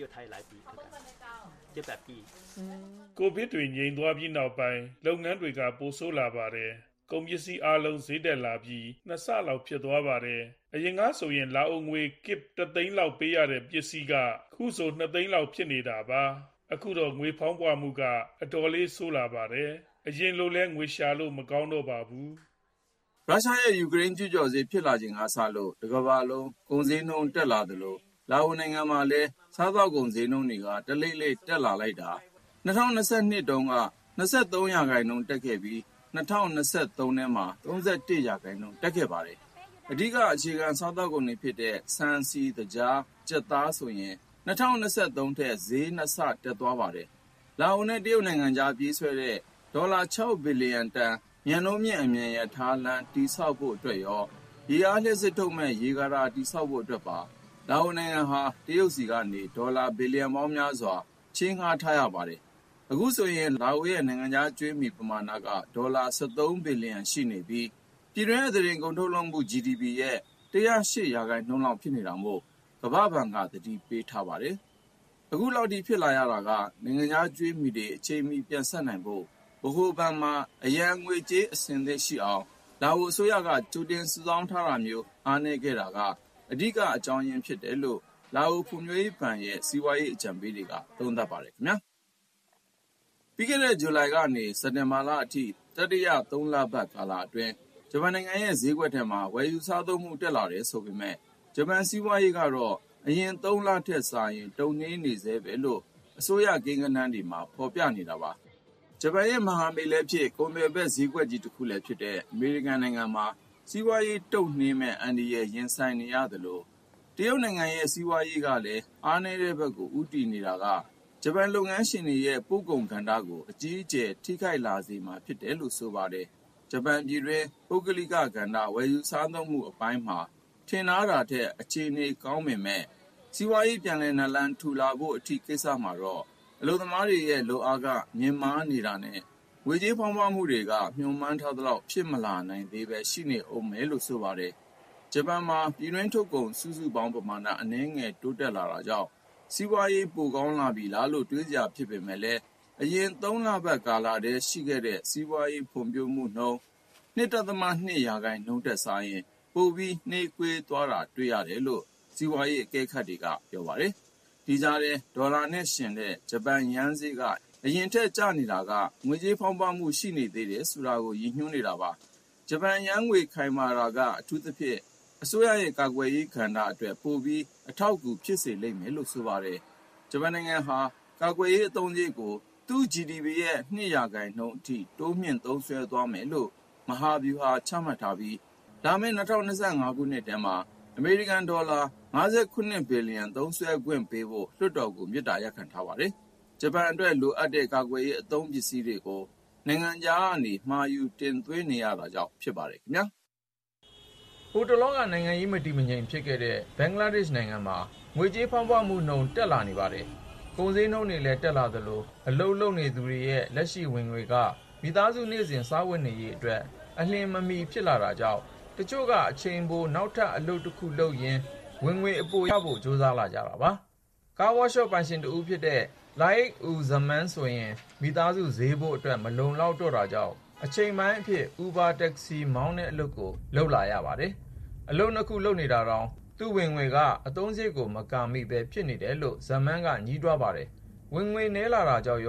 ဗစ်တွေငြိမ်သွားပြီးနောက်ပိုင်းလုပ်ငန်းတွေကပိုဆိုးလာပါတယ်။ကုန်ပစ္စည်းအားလုံးဈေးတက်လာပြီးနှစ်ဆလောက်ဖြစ်သွားပါတယ်။အရင်ကဆိုရင်လာအိုငွေကစ်တစ်သိန်းလောက်ပေးရတဲ့ပစ္စည်းကခုဆိုနှစ်သိန်းလောက်ဖြစ်နေတာပါ။အခုတော့ငွေဖောင်းပွားမှုကအတော်လေးဆိုးလာပါတယ်။အရင်လိုလဲငွေရှာလို့မကောင်းတော့ပါဘူး။ရုရှားရဲ့ယူကရိန်းကျူးကျော်စစ်ဖြစ်လာချိန်ကစလို့တကမ္ဘာလုံးကုန်ဈေးနှုန်းတက်လာသလိုလာအိုနိုင်ငံမှာလည်းစားသောက်ကုန်ဈေးနှုန်းတွေကတလိမ့်လိမ့်တက်လာလိုက်တာ၂၀၂၂တုန်းက၂၃ရာခိုင်နှုန်းတက်ခဲ့ပြီး၂၀၂၃ထဲမှာ၃၁ရာခိုင်နှုန်းတက်ခဲ့ပါတယ်။အဓိကအခြေခံစားသောက်ကုန်တွေဖြစ်တဲ့ဆန်စီသကြားကြက်သားဆိုရင်၂၀၂၃ထက်ဈေးနှစ်ဆတက်သွားပါတယ်။လာအိုနဲ့တရုတ်နိုင်ငံကြားပြေးဆွဲတဲ့ဒေါ်လာ၆ဘီလီယံတန်မြန်နှုန်းမြင့်အမြန်ရထားလမ်းတိဆောက်ဖို့အတွက်ရောရေအားလျှပ်စစ်ထုတ်မဲ့ရေကာတာတိဆောက်ဖို့အတွက်ပါလာအိုနိုင်ငံဟာတရုတ်စီကနေဒေါ်လာဘီလီယံပေါင်းများစွာချေးငှားထားရပါတယ်။အခုဆိုရင်လာအိုရဲ့နိုင်ငံခြားကျွေးမီပမာဏကဒေါ်လာ၁၃ဘီလီယံရှိနေပြီးပြည်တွင်းအသရင်ကုန်ထုတ်လုပ်မှု ဂျီဒီပီ ရဲ့၁၀၈ရာခိုင်နှုန်းလောက်ဖြစ်နေတာမို့ကမ္ဘာ့ဘဏ်ကသတိပေးထားပါတယ်။အခုလောက်ဒီဖြစ်လာရတာကနိုင်ငံခြားကျွေးမီတွေအချိန်မီပြန်ဆက်နိုင်ဖို့ဗဟိုဘဏ်မှာအရန်ငွေကြေးအဆင်သင့်ရှိအောင်လာအိုအစိုးရကကြိုတင်စုဆောင်းထားတာမျိုးအားနည်းခဲ့တာကအဓိကအကြောင်းရင်းဖြစ်တယ်လို့လာအိုဖွံ့ဖြိုးရေးဘဏ်ရဲ့စီးပွားရေးအကြံပေးတွေကသုံးသပ်ပါတယ်ခင်ဗျာ။ပြီးခဲ့တဲ့ဇူလိုင်ကနေစက်တင်ဘာလအထိတတိယသုံးလပတ်ကာလအတွင်းဂျပန်နိုင်ငံရဲ့ဈေးကွက်ထဲမှာဝယ်ယူစားသုံးမှုတက်လာတယ်ဆိုပေမဲ့ဂျပန်စီးပွားရေးကတော့အရင်သုံးလထက်စာရင်တုံ့နှေးနေသေးပဲလို့အစိုးရကိန်းဂဏန်းတွေမှာဖော်ပြနေတာပါ။ဂျပန်ရဲ့မဟာမိတ်လည်းဖြစ်ကုန်သွယ်ဘက်ဈေးကွက်ကြီးတစ်ခုလည်းဖြစ်တဲ့အမေရိကန်နိုင်ငံမှာစီးပွားရေးတုံ့နှေးမဲ့အန္တရာယ်ရင်ဆိုင်နေရတယ်လို့တရုတ်နိုင်ငံရဲ့စီးပွားရေးကလည်းအားနည်းတဲ့ဘက်ကိုဦးတည်နေတာကဂျပန်လုပ်ငန်းရှင်တွေရဲ့ပို့ကုန်ကဏ္ဍကိုအကြီးအကျယ်ထိခိုက်လာစေမှာဖြစ်တယ်လို့ဆိုပါတယ်။ဂျပန်ပြည်တွင်းပုဂ္ဂလိကကဏ္ဍဝယ်ယူစားသုံးမှုအပိုင်းမှာထင်ထားတာထက်အခြေအနေကောင်းပေမဲ့စီးပွားရေးပြန်လည်နလန်ထူလာဖို့အထိကိစ္စမှာတော့အလုပ်သမားတွေရဲ့လိုအားကမြင့်မားနေတာနဲ့ငွေကြေးဖောင်းပွားမှုတွေကမျှော်မှန်းထားသလောက်ဖြစ်မလာနိုင်သေးပဲရှိနေအောင်မယ်လို့ဆိုပါတယ်။ဂျပန်မှာပြည်တွင်းထုတ်ကုန်စုစုပေါင်းပမာဏအနည်းငယ်တိုးတက်လာတာကြောင့်စီးပွားရေးပိုကောင်းလာပြီလားလို့တွေးကြဖြစ်ပေမဲ့လည်းအရင်သုံးလပတ်ကာလတည်းရှိခဲ့တဲ့စီးပွားရေးဖွံ့ဖြိုးမှုနှုန်း၂ဒသမ၂ရာခိုင်နှုန်းတက်စားရင်ပိုပြီးနှေးကွေးသွားတာတွေ့ရတယ်လို့စီးပွားရေးအကဲခတ်တွေကပြောပါတယ်။ဒီကြားထဲဒေါ်လာနဲ့ရှင်တဲ့ဂျပန်ယန်းဈေးကအရင်ထက်ကျနေတာကငွေကြေးဖောင်းပွားမှုရှိနေသေးတယ်ဆိုတာကိုရည်ညွှန်းနေတာပါ။ဂျပန်ယန်းငွေခိုင်မာတာကအထူးသဖြင့်အစိုးရရဲ့ကာကွယ်ရေးကဏ္ဍအတွက်ပိုပြီးအထောက်အကူဖြစ်စေလိမ့်မယ်လို့ဆိုပါတယ်။ဂျပန်နိုင်ငံဟာကာကွယ်ရေးအသုံးစရိတ်ကိုသူ့ ဂျီဒီပီ ရဲ့၂ရာခိုင်နှုန်းအထိတိုးမြင့်သုံးစွဲသွားမယ်လို့မဟာဗျူဟာချမှတ်ထားပြီးလာမယ့်၂၀၂၅ခုနှစ်ထဲမှာအမေရိကန်ဒေါ်လာ၅၇ဘီလီယံသုံးစွဲခွင့်ပေးဖို့လွှတ်တော်ကိုမေတ္တာရပ်ခံထားပါတယ်။ဂျပန်အတွက်လိုအပ်တဲ့ကာကွယ်ရေးအသုံးပစ္စည်းတွေကိုနိုင်ငံခြားကနေမှာယူတင်သွင်းနေရတာကြောင့်ဖြစ်ပါတယ်ခင်ဗျာ။ဟိုတလောကနိုင်ငံရေးမတည်မငြိမ်ဖြစ်ခဲ့တဲ့ဘင်္ဂလားဒေ့ရှ်နိုင်ငံမှာငွေကြေးဖောင်းပွားမှုနှုန်းတက်လာနေပါတယ်။ကုန်စည်နှုန်းတွေလည်းတက်လာသလိုအလုပ်လုပ်နေသူတွေရဲ့လက်ရှိဝင်ငွေကမိသားစုနေ့စဉ်စားဝတ်နေရေးအတွက်အလျင်မမီဖြစ်လာတာကြောင့်တချို့ကအချိန်ပိုနောက်ထပ်အလုပ်တစ်ခုလုပ်ရင်းဝင်ငွေအပိုရဖို့ကြိုးစားလာကြတာပါ။ကားဝါရှော့ပိုင်ရှင်တူဖြစ်တဲ့လိုက်ဦးဇမန်းဆိုရင်မိသားစုဈေးဖို့အတွက်မလုံလောက်တော့တာကြောင့်အချိန်ပိုင်းအဖြစ် Uber Taxi မောင်းတဲ့အလုပ်ကိုလုပ်လာရပါတယ်။အလုပ်နှစ်ခုလုပ်နေတာတောင်သူ့ဝင်ငွေကအသုံးစရိတ်ကိုမကာမိပဲဖြစ်နေတယ်လို့ဇမန်းကညှိတွားပါတယ်။ဝင်ငွေနည်းလာတာကြောင့်ရော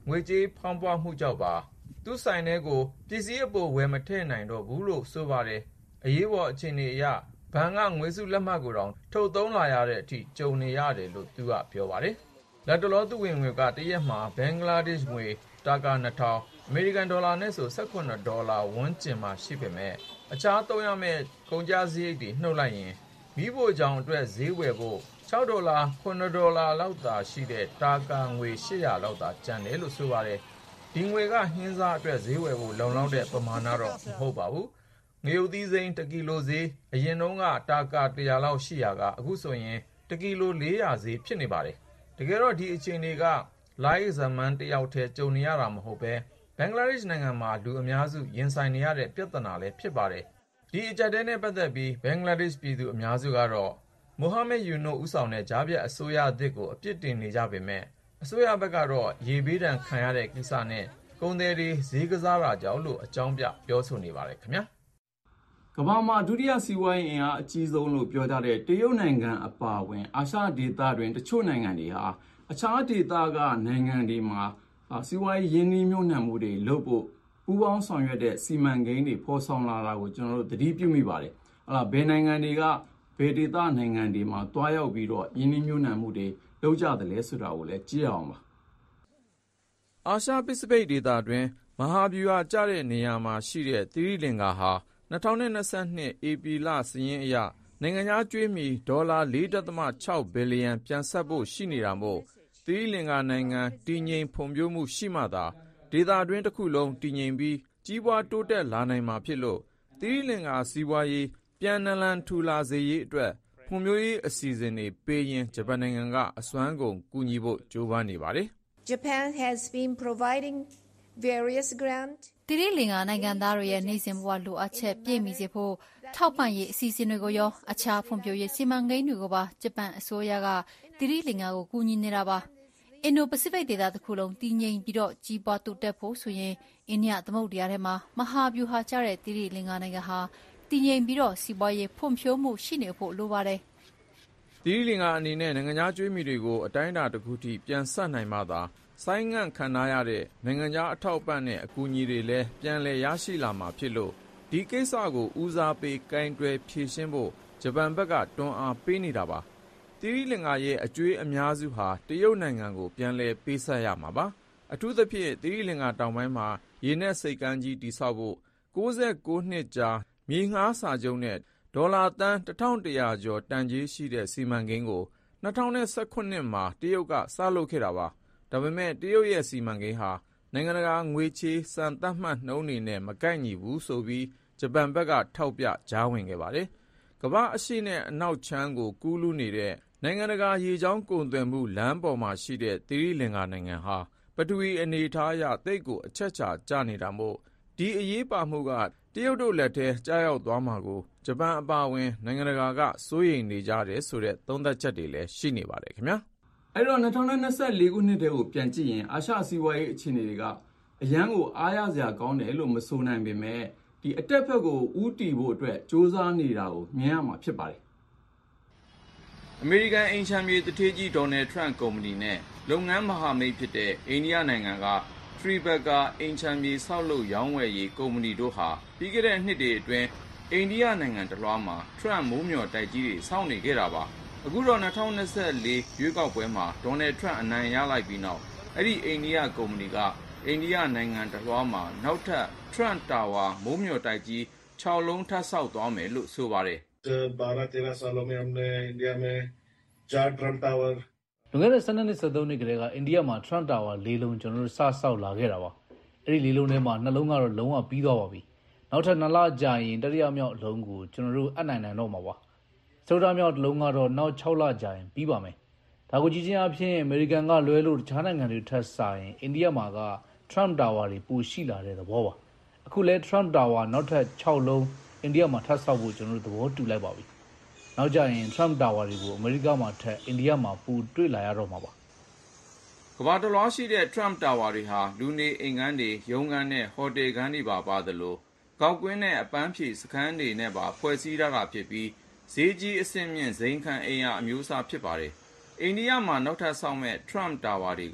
ငွေကြေးဖောင်းပွမှုကြောင့်ပါသူ့ဆိုင်ထဲကိုပစ္စည်းအပိုဝယ်မထည့်နိုင်တော့ဘူးလို့ဆိုပါတယ်အရေးပေါ်အခြေအနေအရဘဏ်ကငွေစုလက်မှတ်ကိုတောင်ထုတ်သုံးလာရတဲ့အထိကြုံနေရတယ်လို့သူကပြောပါတယ်လက်တလောသူဝင်ငွေကတရက်မှာဘင်္ဂလားဒေ့ရှ်ငွေတာကာနှစ်ထောင်အမေရိကန်ဒေါ်လာနဲ့ဆို၁၈ဒေါ်လာဝန်းကျင်မှရှိပေမဲ့အခြားသုံးရမယ့်ကုန်ကျစရိတ်တွေနှုတ်လိုက်ရင်မိဖို့ကြောင့်အတွက်ဈေးဝယ်ဖို့၆ဒေါ်လာ၉ဒေါ်လာလောက်သာရှိတဲ့တာကာငွေ၈၀၀လောက်သာကျန်တယ်လို့ဆိုပါတယ်ဒီငွေကဟင်းစားအတွက်ဈေးဝယ်ဖို့လုံလောက်တဲ့ပမာဏတော့မဟုတ်ပါဘူးငရုတ်သီးစိမ်းတစ်ကီလိုဈေးအရင်တုန်းကတာကာ၁၀၀လောက်ရှိရာကအခုဆိုရင်တစ်ကီလို၄၀၀ဈေးဖြစ်နေပါတယ်တကယ်တော့ဒီအခြေအနေကလိုင်းဇမန်တယောက်တည်းကြုံနေရတာမဟုတ်ပဲဘင်္ဂလားဒေ့ရှ်နိုင်ငံမှာလူအများစုရင်ဆိုင်နေရတဲ့ပြဿနာလည်းဖြစ်ပါတယ်ဒီအကြက်တဲနဲ့ပတ်သက်ပြီးဘင်္ဂလားဒေ့ရှ်ပြည်သူအများစုကတော့မိုဟာမက်ယူနိုဦးဆောင်တဲ့ဂျားပြတ်အစိုးရအသစ်ကိုအပြစ်တင်နေကြပေမဲ့အစိုးရဘက်ကတော့ရေဘေးဒဏ်ခံရတဲ့ကိစ္စနဲ့ကုန်သည်တွေဈေးကစားတာကြောင့်လို့အကြောင်းပြပြောဆိုနေပါတယ်ခင်ဗျာကမ္ဘာမှာဒုတိယစီးပွားရေးအင်အားအကြီးဆုံးလို့ပြောကြတဲ့တရုတ်နိုင်ငံအပါအဝင်အာရှဒေသတွင်တချို့နိုင်ငံတွေဟာအခြားဒေသကနိုင်ငံတွေမှာစီးပွားရေးရင်းနှီးမြှုပ်နှံမှုတွေလုပ်ဖို့ပူးပေါင်းဆောင်ရွက်တဲ့စီမံကိန်းတွေဖော်ဆောင်လာတာကိုကျွန်တော်တို့သတိပြုမိပါတယ်။အဲ့ဒါဘယ်နိုင်ငံတွေကဘယ်ဒေသနိုင်ငံတွေမှာတွားရောက်ပြီးတော့ရင်းနှီးမြှုပ်နှံမှုတွေလုပ်ကြတယ်လဲဆိုတာကိုလည်းကြည့်အောင်ပါ။အာရှပစိဖိတ်ဒေသတွင်မဟာဗျူဟာကျတဲ့နေရာမှာရှိတဲ့သီရိလင်္ကာဟာ၂၀၂၂ဧပြီလစာရင်းအရနိုင်ငံခြားကြွေးမြီဒေါ်လာ ၄ဒသမ၆ဘီလီယံပြန်ဆက်ဖို့ရှိနေတာမို့သီရိလင်္ကာနိုင်ငံတည်ငြိမ်ဖွံ့ဖြိုးမှုရှိမှသာဒေသတွင်းတစ်ခုလုံးတည်ငြိမ်ပြီးကြီးပွားတိုးတက်လာနိုင်မှာဖြစ်လို့သီရိလင်္ကာစီးပွားရေးပြန်နလန်ထူလာစေရေးအတွက်ဖွံ့ဖြိုးရေးအစီအစဉ်တွေပေးရင်ဂျပန်နိုင်ငံကအစွမ်းကုန်ကူညီဖို့ကြိုးပမ်းနေပါတယ်။ Japan has been providing various grants တိရိလင်္ကာနိုင်ငံသားတွေရဲ့နေစဉ်ဘဝလိုအပ်ချက်ပြည့်မီစေဖို့ထောက်ပံ့ရေးအစီအစဉ်တွေကိုရောအခြားဖွံ့ဖြိုးရေးစီမံကိန်းတွေကိုပါဂျပန်အစိုးရကတိရိလင်္ကာကိုကူညီနေတာပါအင်ဒိုပစိဖိတ်ဒေသတစ်ခုလုံးတည်ငြိမ်ပြီးတော့ကြီးပွားတိုးတက်ဖို့ဆိုရင်အိန္ဒိယသမုဒ္ဒရာထဲမှာမဟာဗျူဟာကျတဲ့တိရိလင်္ကာနိုင်ငံဟာတည်ငြိမ်ပြီးတော့စီးပွားရေးဖွံ့ဖြိုးမှုရှိနေဖို့လိုပါတယ်သီရိလင်္ကာအနေနဲ့နိုင်ငံခြားကြွေးမြီတွေကိုအတိုင်းအတာတစ်ခုထိပြန်ဆက်နိုင်မှသာဆိုင်းငံ့ခံထားရတဲ့နိုင်ငံခြားအထောက်အပံ့နဲ့အကူအညီတွေလည်းပြန်လည်ရရှိလာမှာဖြစ်လို့ဒီကိစ္စကိုဦးစားပေးကင်တွယ်ဖြေရှင်းဖို့ဂျပန်ဘက်ကတွန်းအားပေးနေတာပါသီရိလင်္ကာရဲ့အကျွေးအများစုဟာတရုတ်နိုင်ငံကိုပြန်လည်ပေးဆက်ရမှာပါအထူးသဖြင့်သီရိလင်္ကာတောင်ပိုင်းမှာရေနက်စိတ်ကမ်းကြီးတည်ဆောက်ဖို့၉၉နှစ်ကြာမြေငှားစာချုပ်နဲ့ဒေါ်လာသန်းတစ်ထောင်တစ်ရာကျော်တန်ကြေးရှိတဲ့စီမံကိန်းကို၂၀၁၈မှာတရုတ်ကစလုပ်ခဲ့တာပါဒါပေမဲ့တရုတ်ရဲ့စီမံကိန်းဟာနိုင်ငံတကာငွေချေးစံသတ်မှတ်နှုန်းတွေနဲ့မကိုက်ညီဘူးဆိုပြီးဂျပန်ဘက်ကထောက်ပြကြားဝင်ခဲ့ပါတယ်။ကမ္ဘာအရှေ့နဲ့အနောက်ခြမ်းကိုကူးလူးနေတဲ့နိုင်ငံတကာရေကြောင်းကုန်သွယ်မှုလမ်းပေါ်မှာရှိတဲ့သီရိလင်္ကာနိုင်ငံဟာပထဝီအနေအထားအရသိပ်ကိုအချက်အခြာကျနေတာမို့ဒီအရေးပါမှုကတရုတ်တို့လက်ထဲကျရောက်သွားမှာကိုဂျပန်အပါအဝင်နိုင်ငံတကာကစိုးရိမ်နေကြတယ်ဆိုတဲ့သုံးသပ်ချက်တွေလည်းရှိနေပါတယ်ခင်ဗျာ။အဲ့တော့၂၀၂၄ခုနှစ်တည်းကိုပြန်ကြည့်ရင်အာရှစီးပွားရေးအခြေအနေတွေကအရန်ကိုအားရစရာကောင်းတယ်လို့မဆိုနိုင်ပေမဲ့ဒီအတက်ဘက်ကိုဥတီဖို့အတွက်စ조사နေတာကိုမြင်ရမှာဖြစ်ပါတယ်အမေရိကန်အိမ်ချမ်းမြေတထေးကြီးဒေါ်နယ်ထရန့်ကုမ္ပဏီနဲ့လုပ်ငန်းမဟာမိတ်ဖြစ်တဲ့အိန္ဒိယနိုင်ငံက Tribeca အိမ်ချမ်းမြေဆောက်လုပ်ရောင်းဝယ်ရေးကုမ္ပဏီတို့ဟာပြီးခဲ့တဲ့နှစ်တွေအတွင်းအိန္ဒိယနိုင်ငံတလွှားမှာထရန့်မိုးမျှော်တိုက်ကြီးတွေစောင့်နေခဲ့တာပါအခုတော့၂၀၂၄ရွေးကောက်ပွဲမှာဒေါ်နယ်ထရန့်အနိုင်ရလိုက်ပြီးနောက်အဲ့ဒီအိန္ဒိယကုမ္ပဏီကအိန္ဒိယနိုင်ငံတလွှားမှာနောက်ထပ်ထရန့်တာဝါမိုးမျှော်တိုက်ကြီး၆လုံးထပ်ဆောက်သွားမယ်လို့ဆိုပါတယ် बारह तेरह सालों में हमने India में चार Trump tower လွန်ခဲ့တဲ့၁၂နှစ်၁၃နှစ်ကတည်းကအိန္ဒိယမှာထရန့်တာဝါ၄လုံးကျွန်တော်တို့စဆောက်လာခဲ့တာပါအဲ့ဒီ၄လုံးထဲမှာနှလုံးကတော့လုံးဝပြီးသွားပါပြီနောက်ထပ်၂လကြာရင်တတိယမြောက်အလုံးကိုကျွန်တော်တို့အနိုင်နိုင်တော့မှာပါစတုတ္ထမြောက်တစ်လုံးကတော့နောက်၆လကြာရင်ပြီးပါမယ်ဒါကိုကြည့်ချင်းအဖြစ်အမေရိကန်ကလွဲလို့တခြားနိုင်ငံတွေထပ်ဆိုင်အိန္ဒိယမှာကထရန့်တာဝါတွေပိုရှိလာတဲ့သဘောပါအခုလဲထရန့်တာဝါနောက်ထပ်၆လုံးအိန္ဒိယမှာထပ်ဆောက်ဖို့ကျွန်တော်တို့သဘောတူလိုက်ပါပြီနောက်ကြရင်ထရန့်တာဝါတွေကိုအမေရိကမှာထက်အိန္ဒိယမှာပူတွေ့လာရတော့မှာပါကမ္ဘာတလွှားရှိတဲ့ထရန့်တာဝါတွေဟာလူနေအိမ်ခန်းတွေရုံးခန်းနဲ့ဟိုတယ်ခန်းတွေပါပါသလိုကောက်ကွင်းနဲ့အပန်းဖြေစခန်းတွေနဲ့ပါဖွဲ့စည်းထားတာဖြစ်ပြီးဈေးကြီးအဆင့်မြင့်ဇိမ်ခံအိမ်ယာအမျိုးအစားဖြစ်ပါတယ်အိန္ဒိယမှာနောက်ထပ်ဆောက်မဲ့ထရန့်တာဝါတွေကို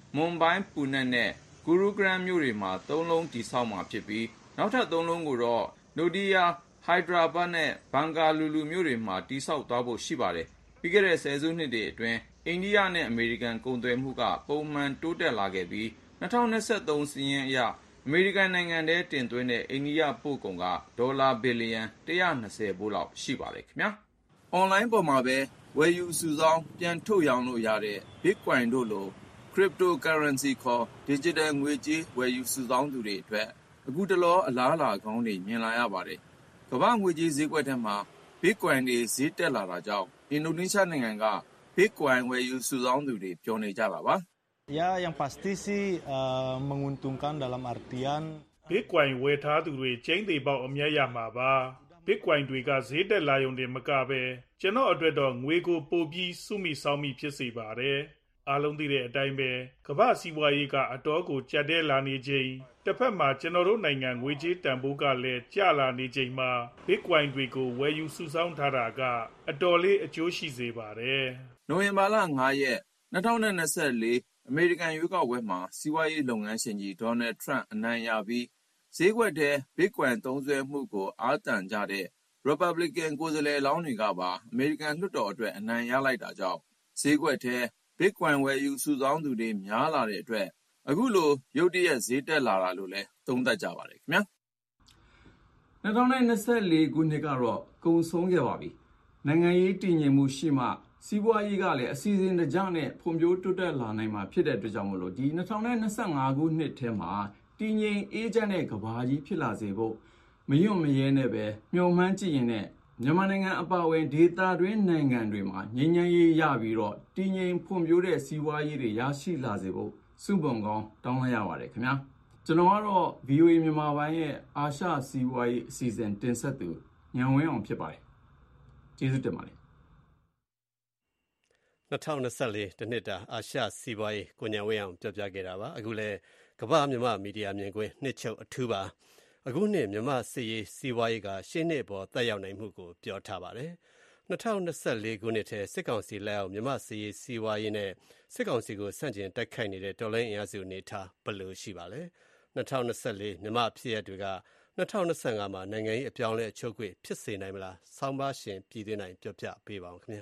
မွန်ဘိုင်းပူနက်နဲ့ဂူရုဂရမ်မြို့တွေမှာသုံးလုံးတည်ဆောက်မှာဖြစ်ပြီးနောက်ထပ်သုံးလုံးကိုတော့နိုဒီယာဟိုက်ဒရာဘတ်နဲ့ဘန်ဂါလူလူမြို့တွေမှာတည်ဆောက်သွားဖို့ရှိပါတယ်ပြီးခဲ့တဲ့ဆယ်စုနှစ်တွေအတွင်းအိန္ဒိယနဲ့အမေရိကန်ကုန်သွယ်မှုကပုံမှန်တိုးတက်လာခဲ့ပြီး၂၀၂၃စီးရင်အရအမေရိကန်နိုင်ငံထဲတင်သွင်းတဲ့အိန္ဒိယပို့ကုန်ကဒေါ်လာဘီလီယံone hundred twentyဘိုးလောက်ရှိပါတယ်ခင်ဗျာ။ online ပေါ်မှာပဲဝယ်ယူစုဆောင်းပြန်ထုတ်ရောင်းလို့ရတဲ့ Bitcoin တို့လို cryptocurrency ခေါ် digital ငွေကြေးဝယ်ယူစုဆောင်းသူတွေအတွက်အခုတလောအလားအလာကောင်းတွေမြင်လာရပါတယ်။ကမ္ဘာငွေကြေးဈေးကွက်ထဲမှာ Bitcoin တွေဈေးတက်လာတာကြောင့်အင်ဒိုနီးရှားနိုင်ငံက Bitcoin ဝယ်ယူစုဆောင်းသူတွေပြောနေကြတာပါ။ Ya yang pasti sih uh, menguntungkan dalam artian Bitcoin ဝယ်ထားသူတွေကျင်းသေးပေါက်အမြတ်ရမှာပါ။ Bitcoin တွေကဈေးတက်လာရုံတင်မကပဲကျွန်တော်အတွက်တော့ငွေကိုပိုပြီးစုမိဆောင်းမိဖြစ်စေပါတယ်။အားလုံးသိတဲ့အတိုင်းပဲကမ္ဘာစီးပွားရေးကအတော်ကိုကျတဲလာနေချိန်တစ်ဖက်မှာကျွန်တော်တို့နိုင်ငံငွေကြေးတန်ဖိုးကလည်းကျလာနေချိန်မှာ Bitcoin တွေကိုဝယ်ယူစုဆောင်းထားတာကအတော်လေးအကျိုးရှိစေပါတယ်။နိုဝင်ဘာလfiveရက်၂၀၂၄အမေရိကန်ရွေးကောက်ပွဲမှာစီးပွားရေးလုပ်ငန်းရှင်ကြီးဒေါ်နယ်ထရန့်အနိုင်ရပြီးဈေးကွက်ထဲ Bitcoin သုံးစွဲမှုကိုအားတန်ကြတဲ့ Republican ကိုယ်စားလှယ်လောင်းတွေကပါအမေရိကန်လွှတ်တော်အတွက်အနိုင်ရလိုက်တာကြောင့်ဈေးကွက်ထဲ Bitcoin ဝယ်ယူစုဆောင်းသူတွေများလာတဲ့အတွက်အခုလိုရုတ်တရက်ဈေးတက်လာတာလို့လည်းသုံးသပ်ကြပါတယ်ခင်ဗျာ။၂၀၂၄ခုနှစ်ကတော့ကုန်ဆုံးခဲ့ပါပြီ။နိုင်ငံရေးတည်ငြိမ်မှုရှိမှစီးပွားရေးကလည်းအစီအစဉ်တကျနဲ့ဖွံ့ဖြိုးတိုးတက်လာနိုင်မှာဖြစ်တဲ့အတွက်ကြောင့်မလို့ဒီ၂၀၂၅ခုနှစ်ထဲမှာတည်ငြိမ်အေးချမ်းတဲ့ကမ္ဘာကြီးဖြစ်လာစေဖို့မယွန့်မရဲနဲ့ပဲမျှော်မှန်းကြည့်ရင်နဲ့မြန်မာနိုင်ငံအပါအဝင်ဒေသတွင်းနိုင်ငံတွေမှာငြိမ်းချမ်းရေးရပြီးတော့တည်ငြိမ်ဖွံ့ဖြိုးတဲ့စီးပွားရေးတွေရရှိလာစေဖို့စုပုံကောင်းတောင်းလိုက်ရပါတယ်ခင်ဗျာကျွန်တော်ကတော့ ဗီအိုအေ မြန်မာပိုင်းရဲ့အာရှစီးပွားရေးအစီအစဉ်တင်ဆက်သူညံဝင်းအောင်ဖြစ်ပါတယ်ကျေးဇူးတင်ပါတယ်၂၀၂၄တနှစ်တာအာရှစီးပွားရေးကိုညံဝင်းအောင်ပြောပြခဲ့တာပါအခုလည်းကမ္ဘာမြန်မာမီဒီယာမြင်ကွင်းနှစ်ချုပ်အထူးပါအခုနှစ်မြန်မာစစ်ရေးစီးပွားရေးကရှင်းနှစ်ပေါ်တက်ရောက်နိုင်မှုကိုပြောထားပါတယ်၂၀၂၄ခုနှစ်ထဲစစ်ကောင်စီလက်အောက်မြန်မာစစ်ရေးစီးပွားရေးနဲ့စစ်ကောင်စီကိုဆန့်ကျင်တိုက်ခိုက်နေတဲ့တော်လှန်ရေးအင်အားစုအနေထားဘယ်လိုရှိပါလဲ၂၀၂၄မြန်မာဖြစ်ရပ်တွေက၂၀၂၅မှာနိုင်ငံရေးအပြောင်းလဲအချုပ်ကွေ့ဖြစ်စေနိုင်မလားဆောင်းပါးရှင်ပြည်သွင်းနိုင်ပြောပြပေးပါအောင်ခင်ဗျာ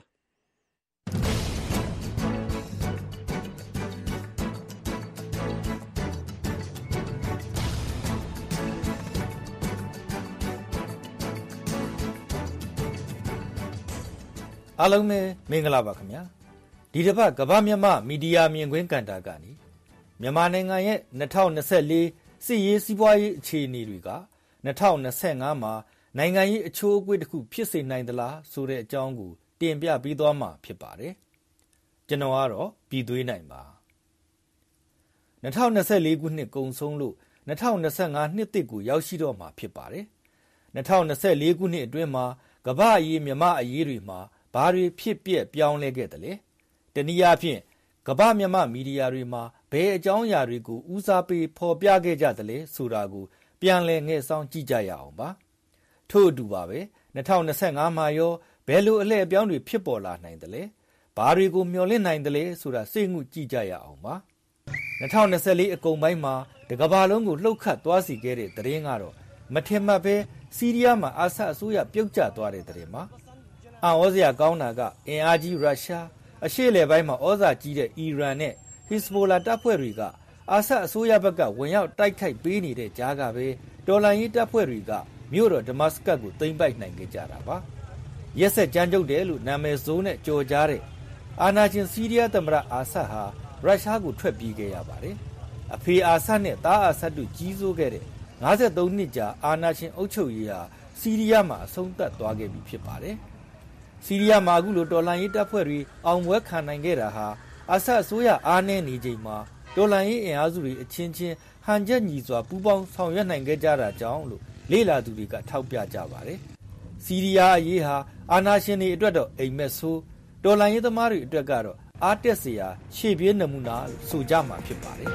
အားလုံးပဲမင်္ဂလာပါခင်ဗျာဒီတစ်ပတ်ကမ္ဘာမြန်မာမီဒီယာမြင်ကွင်းကန်တာကနေမြန်မာနိုင်ငံရဲ့၂၀၂၄စစ်ရေးစီးပွားရေးအခြေအနေတွေက၂၀၂၅မှာနိုင်ငံရေးအချိုးအကွေ့တစ်ခုဖြစ်စေနိုင်သလားဆိုတဲ့အကြောင်းကိုတင်ပြပေးသွားမှာဖြစ်ပါတယ်ကျွန်တော်ကတော့ပြည်သွေးနိုင်ပါ၂၀၂၄ခုနှစ်ကုန်ဆုံးလို့၂၀၂၅နှစ်သစ်ကိုရောက်ရှိတော့မှာဖြစ်ပါတယ်၂၀၂၄ခုနှစ်အတွင်းမှာကမ္ဘာအရေးမြန်မာအရေးတွေမှာဘာတွေဖြစ်ပျက်ပြောင်းလဲခဲ့တယ်လဲတနည်းအားဖြင့်ကမ္ဘာမြန်မာမီဒီယာတွေမှာဘယ်အကြောင်းအရာတွေကိုဦးစားပေးဖော်ပြခဲ့ကြတယ်လဲဆိုတာကိုပြန်လည်ငှက်ဆောင်ကြည့်ကြရအောင်ပါထို့အတူပါပဲ၂၀၂၅မှာရောဘယ်လိုအလှည့်အပြောင်းတွေဖြစ်ပေါ်လာနိုင်တယ်လဲဘာတွေကိုမျှော်လင့်နိုင်တယ်လဲဆိုတာစိတ်ငုကြည့်ကြရအောင်ပါ၂၀၂၄အကုန်ပိုင်းမှာတကမ္ဘာလုံးကိုလှုပ်ခတ်သွားစီခဲ့တဲ့သတင်းကတော့မထင်မှတ်ပဲစီးရီးယားမှာအာဆတ်အစိုးရပြုတ်ကျသွားတဲ့သတင်းမှာအံ့ဩစရာကောင်းတာကအင်အားကြီးရုရှားအရှေ့လေပိုင်းမှာဩဇာကြီးတဲ့အီရန်နဲ့ဟစ်ဇ်ဘိုလာတပ်ဖွဲ့တွေကအာဆတ်အစိုးရဘက်ကဝင်ရောက်တိုက်ခိုက်ပေးနေတဲ့ကြားကပဲတော်လှန်ရေးတပ်ဖွဲ့တွေကမြို့တော်ဒမတ်စကတ်ကိုသိမ်းပိုက်နိုင်ခဲ့ကြတာပါရက်ဆက်ကြမ်းကြုတ်တယ်လို့နာမည်ဆိုးနဲ့ကြော်ကြားတဲ့အာနာရှင်စီးရီးယားသမ္မတအာဆတ်ဟာရုရှားကိုထွက်ပြေးခဲ့ရပါတယ်အဖေအာဆတ်နဲ့သားအာဆတ်တို့ကြီးစိုးခဲ့တဲ့၅၃နှစ်ကြာအာနာရှင်အုပ်ချုပ်ရေးဟာစီးရီးယားမှာအဆုံးသတ်သွားခဲ့ပြီဖြစ်ပါတယ်စီးရီးယားမှာအခုလိုတော်လှန်ရေးတပ်ဖွဲ့တွေအောင်ပွဲခံနိုင်ခဲ့တာဟာအာဆတ်အစိုးရအားနည်းနေချိန်မှာတော်လှန်ရေးအင်အားစုတွေအချင်းချင်းဟန်ချက်ညီစွာပူးပေါင်းဆောင်ရွက်နိုင်ခဲ့ကြတာကြောင့်လို့လေ့လာသူတွေကထောက်ပြကြပါတယ်စီးရီးယားအရေးဟာအာဏာရှင်တွေအတွက်တော့အိမ်မက်ဆိုးတော်လှန်ရေးသမားတွေအတွက်ကတော့အားတက်စရာရှေ့ပြေးနမူနာလို့ဆိုကြမှာဖြစ်ပါတယ်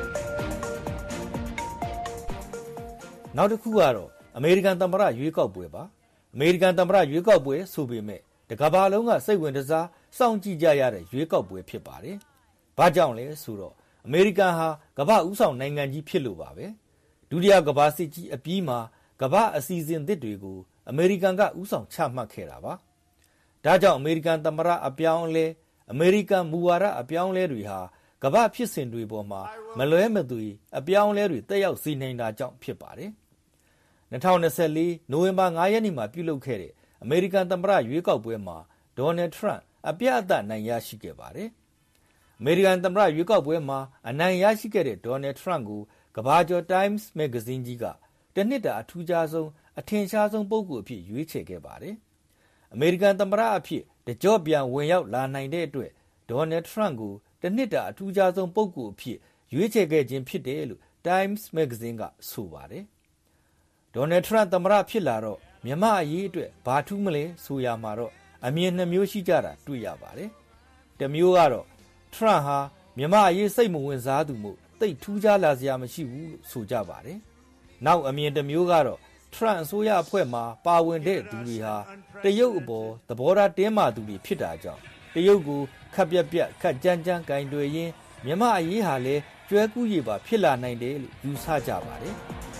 နောက်တစ်ခုကတော့အမေရိကန်သမ္မတရွေးကောက်ပွဲပါအမေရိကန်သမ္မတရွေးကောက်ပွဲဆိုပေမဲ့တကမ္ဘာလုံးကစိတ်ဝင်တစားစောင့်ကြည့်ကြရတဲ့ရွေးကောက်ပွဲဖြစ်ပါတယ်။ဘာကြောင့်လဲဆိုတော့အမေရိကန်ဟာကမ္ဘာဦးဆောင်နိုင်ငံကြီးဖြစ်လို့ပါပဲဒုတိယကမ္ဘာစစ်ကြီးအပြီးမှာကမ္ဘာအစီအစဉ်သစ်တွေကိုအမေရိကန်ကဦးဆောင်ချမှတ်ခဲ့တာပါဒါကြောင့်အမေရိကန်သမ္မတအပြောင်းအလဲအမေရိကန်မူဝါဒအပြောင်းအလဲတွေဟာကမ္ဘာဖြစ်စဉ်တွေပေါ်မှာမလွဲမသွေအပြောင်းအလဲတွေတက်ရောက်စေနိုင်တာကြောင့်ဖြစ်ပါတယ်၂၀၂၄နိုဝင်ဘာ၅ရက်နေ့မှာပြုလုပ်ခဲ့တဲ့အမေရိကန်သမ္မတရွေးကောက်ပွဲမှာဒေါ်နယ်ထရန့်အပြတ်အသတ်နိုင်ရရှိခဲ့ပါတယ်အမေရိကန်သမ္မတရွေးကောက်ပွဲမှာအနိုင်ရရှိခဲ့တဲ့ဒေါ်နယ်ထရန့်ကိုကမ္ဘာကျော် Times မဂ္ဂဇင်းကြီးကတနှစ်တာအထူးခြားဆုံးအထင်ရှားဆုံးပုဂ္ဂိုလ်အဖြစ်ရွေးချယ်ခဲ့ပါတယ်အမေရိကန်သမ္မတအဖြစ်တကြော့ပြန်ဝင်ရောက်လာနိုင်တဲ့အတွက်ဒေါ်နယ်ထရန့်ကိုတနှစ်တာအထူးခြားဆုံးပုဂ္ဂိုလ်အဖြစ်ရွေးချယ်ခဲ့ခြင်းဖြစ်တယ်လို့ Times မဂ္ဂဇင်းကဆိုပါတယ်ဒေါ်နယ်ထရန့်သမ္မတဖြစ်လာတော့မြန်မာအရေးအတွက်ဘာထူးမလဲဆိုရမှာတော့အမြင်နှမျိုးရှိကြတာတွေ့ရပါတယ်တစ်မျိုးကတော့ထရန့်ဟာမြန်မာအရေးစိတ်မဝင်စားသူမို့တိတ်ထူးခြားလာစရာမရှိဘူးလို့ဆိုကြပါတယ်နောက်အမြင်တစ်မျိုးကတော့ထရန့်အစိုးရအဖွဲ့မှာပါဝင်တဲ့သူတွေဟာတရုတ်အပေါ်သဘောထားတင်းမာသူတွေဖြစ်တာကြောင့်တရုတ်ကိုခက်ပြက်ပြက်ခက်ကြမ်းကြမ်းကင်တွယ်ရင်းမြန်မာအရေးဟာလည်းကျွဲကူးရည်ပါဖြစ်လာနိုင်တယ်လို့ယူဆကြပါတယ်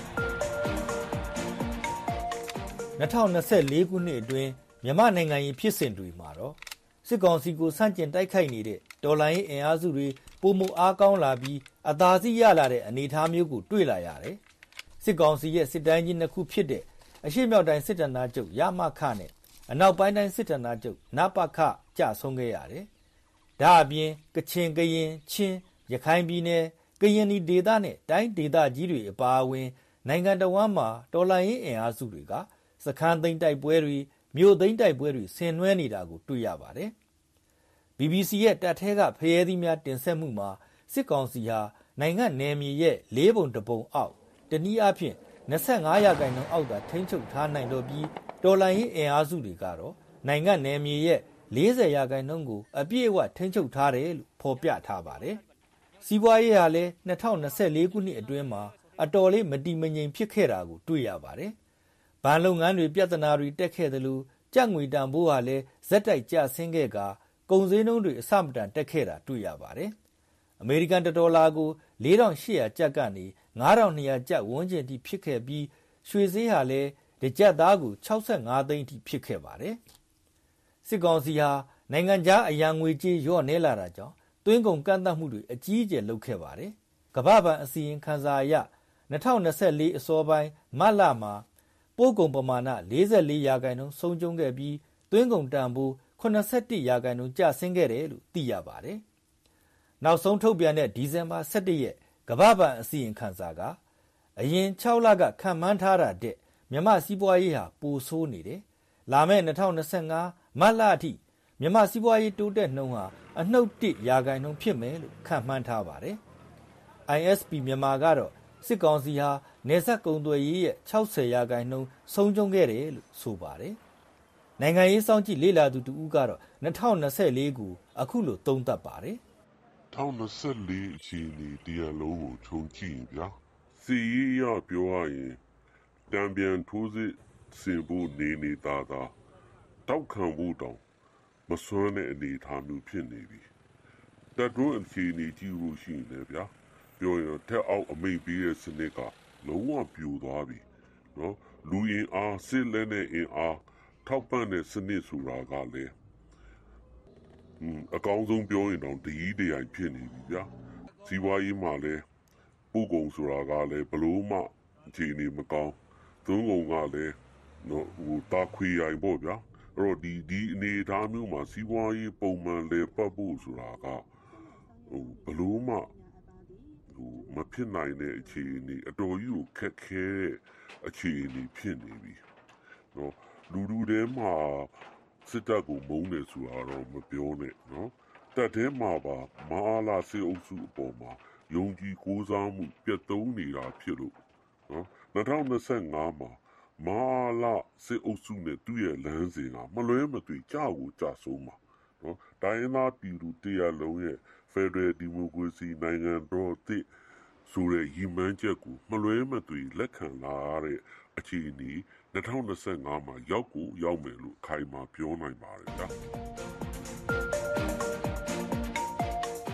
၂၀၂၄ခုနှစ်အတွင်းမြန်မာနိုင်ငံရေးဖြစ်စဉ်တွေမှာတော့စစ်ကောင်စီကိုဆန့်ကျင်တိုက်ခိုက်နေတဲ့တော်လှန်ရေးအင်အားစုတွေပုံမှုအားကောင်းလာပြီးအသာစီးရလာတဲ့အနေအထားမျိုးကိုတွေ့လာရတယ်စစ်ကောင်စီရဲ့စစ်တိုင်းကြီးနှစ်ခုဖြစ်တဲ့အရှေ့မြောက်တိုင်းစစ်တပ်သားချုပ်ရမခနဲ့အနောက်ပိုင်းတိုင်းစစ်တပ်သားချုပ်နပခကြဆုံးခဲ့ရတယ်ဒါအပြင်ကချင်ကရင်ချင်းရခိုင်ပြည်နယ်ကရင်နီဒေသနဲ့တိုင်းဒေသကြီးတွေအပါအဝင်နိုင်ငံတော်ဝန်မှာတော်လှန်ရေးအင်အားစုတွေကစခန်းသိမ်းတိုက်ပွဲတွေမြို့သိမ်းတိုက်ပွဲတွေဆင်နွှဲနေတာကိုတွေ့ရပါတယ် ဘီဘီစီ ရဲ့တပ်ထဲကဖရဲသီးများတင်ဆက်မှုမှာစစ်ကောင်စီဟာနိုင်ငံနယ်မြေရဲ့လေးပုံတစ်ပုံအောက်တနည်းအားဖြင့်၂၅ရာခိုင်နှုန်းအောက်သာထိန်းချုပ်ထားနိုင်တော့ပြီးတော်လှန်ရေးအင်အားစုတွေကတော့နိုင်ငံနယ်မြေရဲ့၄၀ရာခိုင်နှုန်းကိုအပြည့်အဝထိန်းချုပ်ထားတယ်လို့ဖော်ပြထားပါတယ်စီးပွားရေးဟာလည်း၂၀၂၄ခုနှစ်အတွင်းမှာအတော်လေးမတည်မငြိမ်ဖြစ်ခဲ့တာကိုတွေ့ရပါတယ်ဘဏ်လုပ်ငန်းတွေပြဿနာတွေတက်ခဲ့တယ်လို့ကြက်ငွေတန်ဖိုးဟာလည်းဇက်တိုက်ကျဆင်းခဲ့ကကုန်စည်နှုန်းတွေအဆမတန်တက်ခဲ့တာတွေ့ရပါတယ်အမေရိကန်ဒေါ်လာကို၄ထောင်၈ရာကျပ်ကနေ၅ထောင်၂ရာကျပ်ဝန်းကျင်ထိဖြစ်ခဲ့ပြီးရွှေဈေးဟာလည်းတစ်ကျပ်သားကို၆၅သိန်းထိဖြစ်ခဲ့ပါတယ်စစ်ကောင်စီဟာနိုင်ငံခြားအရန်ငွေကြေးလျော့နေလာတာကြောင့်သွင်းကုန်ကန့်သတ်မှုတွေအကြီးအကျယ်လုပ်ခဲ့ပါတယ်ကမ္ဘာ့ဘဏ်အစီရင်ခံစာအရ၂၀၂၄အစောပိုင်းမတ်လမှာပို့ကုန်ပမာဏ၄၄ရာခိုင်နှုန်းဆုံးရှုံးခဲ့ပြီးသွင်းကုန်တန်ဖိုး၈၁ရာခိုင်နှုန်းကျဆင်းခဲ့တယ်လို့သိရပါတယ်နောက်ဆုံးထုတ်ပြန်တဲ့ဒီဇင်ဘာ၁၁ရက်ကမ္ဘာ့ဘဏ်အစီရင်ခံစာကအရင်၆လကခန့်မှန်းထားတာတဲ့မြန်မာစီးပွားရေးဟာပိုဆိုးနေတယ်လာမယ့်၂၀၂၅မတ်လအထိမြန်မာစီးပွားရေးတိုးတက်နှုန်းဟာအနှုတ်၁ရာခိုင်နှုန်းဖြစ်မယ်လို့ခန့်မှန်းထားပါတယ် အိုင် အက်စ် ပီ မြန်မာကတော့စစ်ကောင်စီဟာနေဆက်ကုန်သွယ်ရေးရဲ့၆၀ရာခိုင်နှုန်းဆုံးရှုံးခဲ့တယ်လို့ဆိုပါတယ်နိုင်ငံရေးစောင့်ကြည့်လေ့လာသူတူဦးကတော့၂၀၂၄ကိုအခုလိုသုံးသပ်ပါတယ်၂၀၂၄အခြေအနေတရားလုံးကိုခြုံကြည့်ရင်ဗျာစီရေးရပြောရရင်တံပြန်ထိုးစစ်ဆင်ဖို့နေနေသားသားတောက်ခံဖို့တောင်မစွမ်းတဲ့အနေအထားမျိုးဖြစ်နေပြီတပ်တွင်းအခြေအနေကြည့်လို့ရှိရင်လည်းဗျာပြောရင်ထက်အောက်အမိတ်ပေးတဲ့စနစ်ကလုံးဝပြိုသွားပြီနော်လူအင်အားစစ်လက်နဲ့အင်အားထောက်ပံ့တဲ့စနစ်ဆိုတာကလည်းအကောင်းဆုံးပြောရင်တော့တကြီးတရိုင်ဖြစ်နေပြီဗျာစီးပွားရေးမှာလည်းပို့ကုန်ဆိုတာကလည်းဘလို့မှအခြေအနေမကောင်းသုံးကုန်ကလည်းနော်ဟိုတာခွေရိုင်ပေါ့ဗျာအဲ့တော့ဒီဒီအနေအထားမျိုးမှာစီးပွားရေးပုံမှန်လေပတ်ဖို့ဆိုတာကဟိုဘလို့မှဟိုမဖြစ်နိုင်တဲ့အခြေအနေအတော်ကြီးကိုခက်ခဲတဲ့အခြေအနေဖြစ်နေပြီနော်လူလူထဲမှာစစ်တပ်ကိုမုန်းတယ်ဆိုတာတော့မပြောနဲ့နော်တပ်ထဲမှာပါမအားလာစေအုပ်စုအပေါ်မှာယုံကြည်ကိုးစားမှုပြတ်သုံးနေတာဖြစ်လို့နော်၂၀၂၅မှာမအားလာစေအုပ်စုနဲ့သူ့ရဲ့လမ်းစဉ်ကမလွဲမသွေကြောက်ကိုကြဆုံးမှာနော်တိုင်းရင်းသားပြည်သူတရားလုံးရဲ့ဖက်ဒရယ်ဒီမိုကရေစီနိုင်ငံတော်သစ်ဆိုတဲ့ရည်မှန်းချက်ကိုမလွဲမသွေလက်ခံလာတဲ့အခြေအနေ၂၀၂၅မှာရောက်ကိုရောက်မယ်လို့ခိုင်မာပြောနိုင်ပါတယ်ဗျာ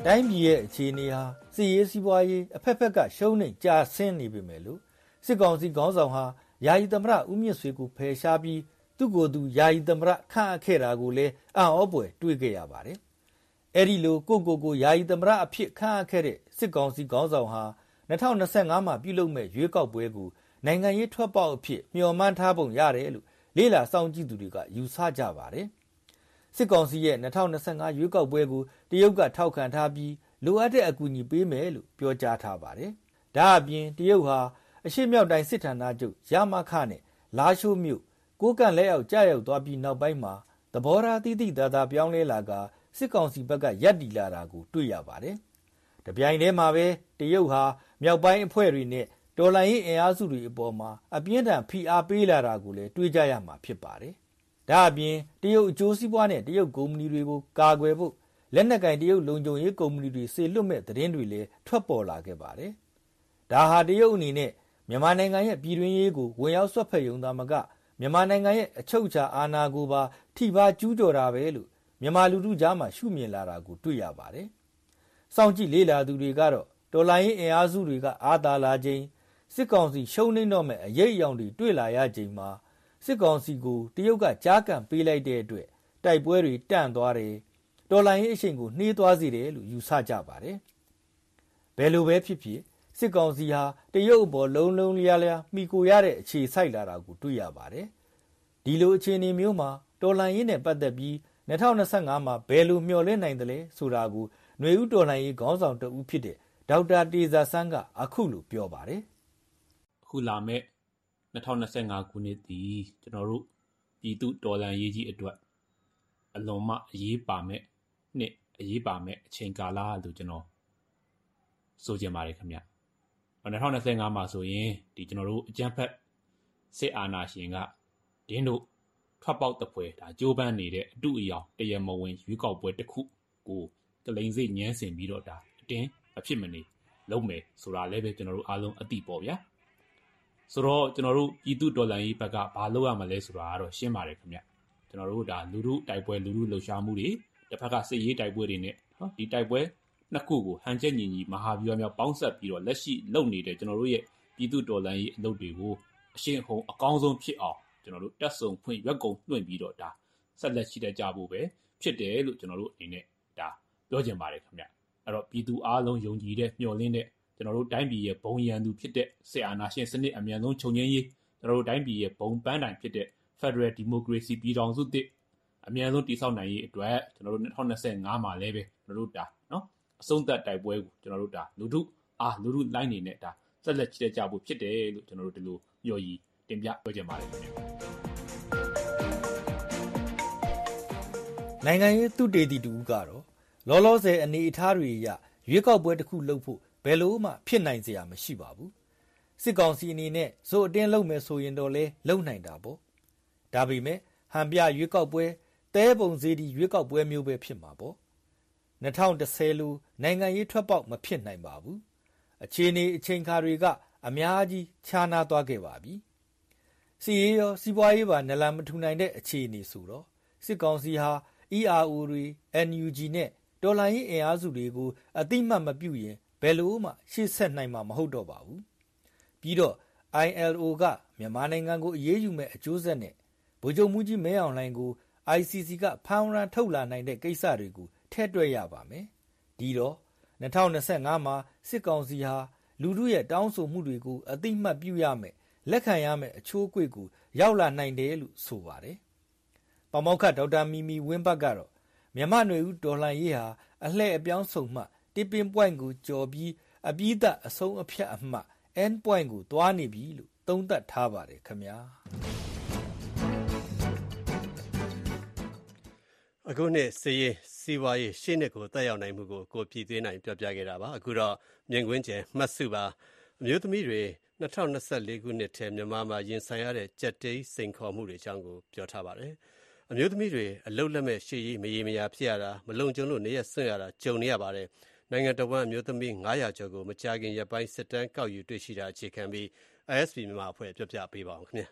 တိုင်းပြည်ရဲ့အခြေအနေဟာစစ်ရေးစီးပွားရေးအဖက်ဖက်ကရှုံးနိမ့်ကြာဆင်းနေပေမဲ့လို့စစ်ကောင်စီခေါင်းဆောင်ဟာယာယီသမ္မတဦးမြင့်ဆွေကိုဖယ်ရှားပြီးသူ့ကိုယ်သူယာယီသမ္မတခန့်အပ်ခဲ့တာကိုလည်းအံ့ဩဖွယ်တွေ့ခဲ့ရပါတယ်။အဲ့ဒီလိုကိုကိုကိုယာယီသမ္မတအဖြစ်ခန့်အပ်ခဲ့တဲ့စစ်ကောင်စီခေါင်းဆောင်ဟာ၂၀၂၅မှာပြုလုပ်မဲ့ရွေးကောက်ပွဲကိုနိုင်ငံရေးထွက်ပေါက်အဖြစ်မျှော်မှန်းထားပုံရတယ်လို့လေ့လာစောင့်ကြည့်သူတွေကယူဆကြပါတယ်။စစ်ကောင်စီရဲ့၂၀၂၅ရွေးကောက်ပွဲကိုတရုတ်ကထောက်ခံထားပြီးလိုအပ်တဲ့အကူအညီပေးမယ်လို့ပြောကြားထားပါတယ်။ဒါအပြင်တရုတ်ဟာအရှေ့မြောက်တိုင်းစစ်ဌာနချုပ်ရမခနဲ့လာရှိုးမြို့ကိုကန့်လက်အောက်ကြာရောက်သွားပြီးနောက်ပိုင်းမှာသဘောထားတိတိသားသားပြောင်းလဲလာကစစ်ကောင်စီဘက်ကရပ်တည်လာတာကိုတွေ့ရပါတယ်။တပြိုင်တည်းမှာပဲတရုတ်ဟာမြောက်ပိုင်းအဖွဲ့တွေနဲ့တော်လှန်ရေးအင်အားစုတွေအပေါ်မှာအပြင်းထန်ဖိအားပေးလာတာကိုလည်းတွေ့ကြရမှာဖြစ်ပါတယ်။ဒါအပြင်တရုတ်အကျိုးစီးပွားနဲ့တရုတ်ကုမ္ပဏီတွေကိုကာကွယ်ဖို့လက်နက်ကင်တရုတ်လုံခြုံရေးကုမ္ပဏီတွေစေလွှတ်မဲ့သတင်းတွေလည်းထွက်ပေါ်လာခဲ့ပါတယ်။ဒါဟာတရုတ်အနေနဲ့မြန်မာနိုင်ငံရဲ့ပြည်တွင်းရေးကိုဝင်ရောက်ဆွတ်ဖက်ရုံသာမကမြန်မာနိုင်ငံရဲ့အချုပ်အခြာအာဏာကိုပါထိပါကျူးကျော်တာပဲလို့မြန်မာလူထုကြားမှာရှုမြင်လာတာကိုတွေ့ရပါတယ်။စောင့်ကြည့်လေ့လာသူတွေကတော့တော်လိုင်းရေးအင်အားစုတွေကအားသာလာခြင်းစစ်ကောင်စီရှုံးနိမ့်တော့မဲ့အရေးအယောင်တွေတွေ့လာရခြင်းမှာစစ်ကောင်စီကိုတရုတ်ကကြားကန်ပေးလိုက်တဲ့အတွက်တိုက်ပွဲတွေတန့်သွားတယ်တော်လိုင်းရေးအရှိန်ကိုနှေးသွားစေတယ်လို့ယူဆကြပါတယ်။ဘယ်လိုပဲဖြစ်ဖြစ်စစ်ကောင်စီဟာတရုတ်အပေါ်လုံးလုံးလျားလျားမိကိုရတဲ့အခြေစိုက်လာတာကိုတွေ့ရပါတယ်။ဒီလိုအခြေအနေမျိုးမှာတော်လှန်ရေးနဲ့ပတ်သက်ပြီး၂၀၂၅မှာဘယ်လိုမျှော်လင့်နိုင်တယ်လဲဆိုတာကိုຫນွေဦးတော်လှန်ရေးခေါင်းဆောင်တဦးဖြစ်တဲ့ဒေါက်တာတေဇာဆန်းကအခုလိုပြောပါတယ်။အခုလာမဲ့၂၀၂၅ခုနှစ်ဒီကျွန်တော်တို့ပြည်သူတော်လှန်ရေးကြီးအတွက်အလွန်မှအရေးပါမဲ့နှစ်အရေးပါမဲ့အချိန်ကာလလို့ကျွန်တော်ဆိုချင်ပါတယ်ခင်ဗျ။၂၀၂၅မှာဆိုရင်ဒီကျွန်တော်တို့အကြမ်းဖက်စစ်အာဏာရှင်ကဒင်းတို့ထွက်ပေါက်တပွဲဒါကြိုးပမ်းနေတဲ့အတူအယောင်တရမဝင်ရွေးကောက်ပွဲတစ်ခုကိုကလိန်စိတ်ညှမ်းဆင်ပြီးတော့ဒါအတင်းအဖြစ်မနေလုံးမယ်ဆိုတာလည်းပဲကျွန်တော်တို့အားလုံးအသိပေါ့ဗျာဆိုတော့ကျွန်တော်တို့ပြည်သူတော်လှန်ရေးဘက်ကဘာလုပ်ရမလဲဆိုတာကတော့ရှင်းပါတယ်ခင်ဗျကျွန်တော်တို့ဒါလူလူတိုက်ပွဲလူလူလှုပ်ရှားမှုတွေတစ်ဖက်ကစစ်ရေးတိုက်ပွဲတွေနဲ့နော်ဒီတိုက်ပွဲနှစ်ခုကိုဟန်ချက်ညီညီမဟာဗျူဟာမြောက်ပေါင်းဆက်ပြီးတော့လက်ရှိလုပ်နေတဲ့ကျွန်တော်တို့ရဲ့ပြည်သူတော်လှန်ရေးအလုပ်တွေကိုအရှင်းဟုန်အကောင်းဆုံးဖြစ်အောင်ကျွန်တော်တို့တက်ဆုံဖွင့်ရွက်ကုန်လွှင့်ပြီးတော့ဒါဆက်လက်ရှိတဲ့ကြဖို့ပဲဖြစ်တယ်လို့ကျွန်တော်တို့အနေနဲ့ဒါပြောချင်ပါတယ်ခင်ဗျအဲ့တော့ပြည်သူအားလုံးယုံကြည်တဲ့မျှော်လင့်တဲ့ကျွန်တော်တို့တိုင်းပြည်ရဲ့ဘုံရန်သူဖြစ်တဲ့စစ်အာဏာရှင်စနစ်အမြန်ဆုံးချုပ်ငြိမ်းရေးကျွန်တော်တို့တိုင်းပြည်ရဲ့ဘုံပန်းတိုင်ဖြစ်တဲ့ Federal Democracy ပြည်ထောင်စုတစ်အမြန်ဆုံးတည်ဆောက်နိုင်ရေးအတွက်ကျွန်တော်တို့၂၀၂၅မှာလည်းပဲကျွန်တော်တို့ဒါနော်အဆုံးသတ်တိုက်ပွဲကိုကျွန်တော်တို့ဒါလူထုအားလူထုလိုက်နေနဲ့ဒါဆက်လက်ချစ်ကြဖို့ဖြစ်တယ်လို့ကျွန်တော်တို့ဒီလိုမျှော်ရည်တင်ပြပြောချင်ပါတယ်ခင်ဗျနိုင်ငံရေးသူတေသီတူကတော့လောလောဆယ်အနေအထားတွေအရရွေးကောက်ပွဲတစ်ခုလုပ်ဖို့ဘယ်လိုမှဖြစ်နိုင်စရာမရှိပါဘူးစစ်ကောင်စီအနေနဲ့ဇိုအတင်းလုပ်မယ်ဆိုရင်တော့လဲလုံနိုင်တာပေါ့ဒါပေမဲ့ဟန်ပြရွေးကောက်ပွဲတဲပုံစည်းဒီရွေးကောက်ပွဲမျိုးပဲဖြစ်မှာပေါ့၂၀၁၀လိုနိုင်ငံရေးထွက်ပေါက်မဖြစ်နိုင်ပါဘူးအခြေအနေအချိန်ခါတွေကအများကြီးခြားနားသွားခဲ့ပါပြီစီရေးရောစီးပွားရေးပါနလန်မထူနိုင်တဲ့အခြေအနေဆိုတော့စစ်ကောင်စီဟာ E R O တွေ N U G နဲ့တော်လှန်ရေးအင်အားစုတွေကိုအတိမတ်မပြုရင်ဘယ်လိုမှရှေ့ဆက်နိုင်မှာမဟုတ်တော့ပါဘူးပြီးတော့ I L O ကမြန်မာနိုင်ငံကိုအရေးယူမဲ့အကျိုးဆက်နဲ့ဗိုလ်ချုပ်မှုကြီးမင်းအောင်လှိုင်ကို I C C ကဖမ်းရန်ထုတ်လာနိုင်တဲ့ကိစ္စတွေကိုထည့်တွက်ရပါမယ်ဒီတော့၂၀၂၅မှာစစ်ကောင်စီဟာလူထုရဲ့တောင်းဆိုမှုတွေကိုအတိမတ်ပြုရမယ်လက်ခံရမယ်အချိုးအကွေ့ကိုရောက်လာနိုင်တယ်လို့ဆိုပါတယ်ပမောက္ခဒေါက်တာမီမီဝင်းဘတ်ကတော့မြန်မာ့နွေဦးဒေါ်လာရေးဟာအလှည့်အပြောင်းဆုံးမှတစ်ပင် point ကိုကျော်ပြီးအပြီးသက်အဆုံးအဖြတ်အမှတ် end point ကိုသွားနေပြီလို့သုံးသပ်ထားပါတယ်ခင်ဗျာအခုနှစ်စည်ရေးစီးပွားရေးရှေ့နှစ်ကိုတက်ရောက်နိုင်မှုကိုကိုပြည်သွင်းနိုင်ပြောပြခဲ့တာပါအခုတော့မြင်ကွင်းကျယ်မှတ်စုပါအမျိုးသမီးတွေ၂၀၂၄ခုနှစ်ထဲမြန်မာမှာရင်ဆိုင်ရတဲ့ကြက်တိတ်စိန်ခေါ်မှုတွေအကြောင်းကိုပြောထားပါတယ်အမျိုးသမီးတွေအလုတ်လက်မဲ့ရှေ့ရေးမရေမရာဖြစ်ရတာမလုံခြုံလို့နေရဆွံ့ရတာကြုံနေရပါတယ်နိုင်ငံတော်ဝန်အမျိုးသမီး၅၀၀ကျော်ကိုမကြာခင်ရက်ပိုင်းစစ်တမ်းကောက်ယူတွေ့ရှိတာအခြေခံပြီး I S P မြန်မာအဖွဲ့ပြောပြပေးပါအောင်ခင်ဗျာ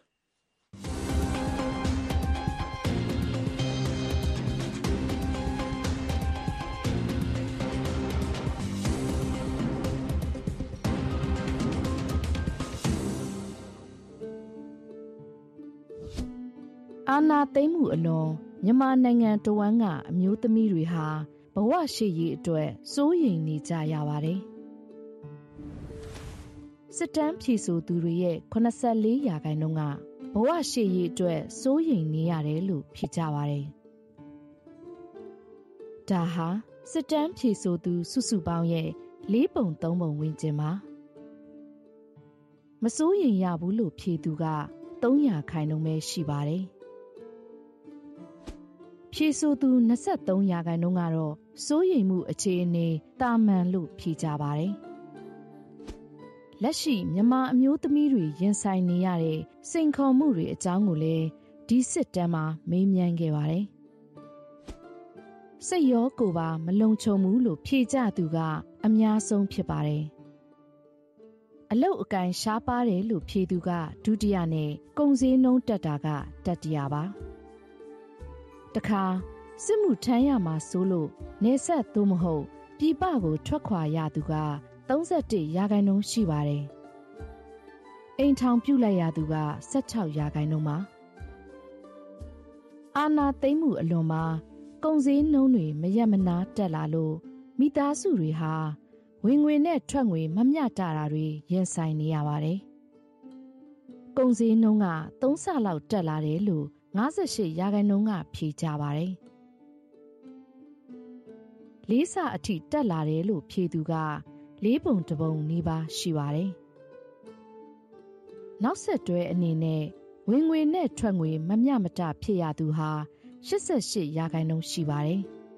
အာဏာသိမ်းမှုအလွန်မြန်မာနိုင်ငံတဝန်းကအမျိုးသမီးတွေဟာဘဝရှိရေးအတွက်စိုးရိမ်နေကြရပါတယ်စစ်တမ်းဖြေဆိုသူတွေရဲ့ခုနှစ်ဆယ့်လေးရာခိုင်နှုန်းကဘဝရှိရေးအတွက်စိုးရိမ်နေရတယ်လို့ဖြေကြပါတယ်ဒါဟာစစ်တမ်းဖြေဆိုသူစုစုပေါင်းရဲ့လေးပုံသုံးပုံဝန်းကျင်ပါမစိုးရိမ်ရဘူးလို့ဖြေသူကသုံးရာခိုင်နှုန်းပဲရှိပါတယ်ဖြေဆိုသူ၂၃ရာခိုင်နှုန်းကတော့စိုးရိမ်မှုအခြေအနေတာမန်လို့ဖြေကြပါတယ်လက်ရှိမြန်မာအမျိုးသမီးတွေရင်ဆိုင်နေရတဲ့စိန်ခေါ်မှုတွေအကြောင်းကိုလည်းဒီစစ်တမ်းမှာမေးမြန်းခဲ့ပါတယ်စိတ်ရောကိုယ်ပါမလုံခြုံဘူးလို့ဖြေကြသူကအများဆုံးဖြစ်ပါတယ်အလုတ်အကင်ရှားပါတယ်လို့ဖြေသူကဒုတိယနဲ့ကုန်စည်နှုန်းတက်တာကတတိယပါတခါစစ်မှုထမ်းရမှာဆိုလို့နေဆက်သို့မဟုတ်ပြည်ပကိုထွက်ခွာရသူက၃၁ရာခိုင်နှုန်းရှိပါတယ်အိမ်ထောင်ပြုလိုက်ရသူက၁၆ရာခိုင်နှုန်းပါအာဏာသိမ်းမှုအလွန်မှာကုန်စည်နှုန်းတွေမရက်မနားတက်လာလို့မိသားစုတွေဟာဝင်ငွေနဲ့ထွက်ငွေမမျှတတာတွေရင်ဆိုင်နေရပါတယ်ကုန်စည်နှုန်းကသုံးဆလောက်တက်လာတယ်လို့၅၈ရာခိုင်နှုန်းကဖြေကြပါတယ်လေးဆအထိတက်လာတယ်လို့ဖြေသူကလေးပုံတစ်ပုံနီးပါးရှိပါတယ်နောက်ဆက်တွဲအနေနဲ့ဝင်ငွေနဲ့ထွက်ငွေမမျှမတဖြစ်ရသူဟာ၈၈ရာခိုင်နှုန်းရှိပါတယ်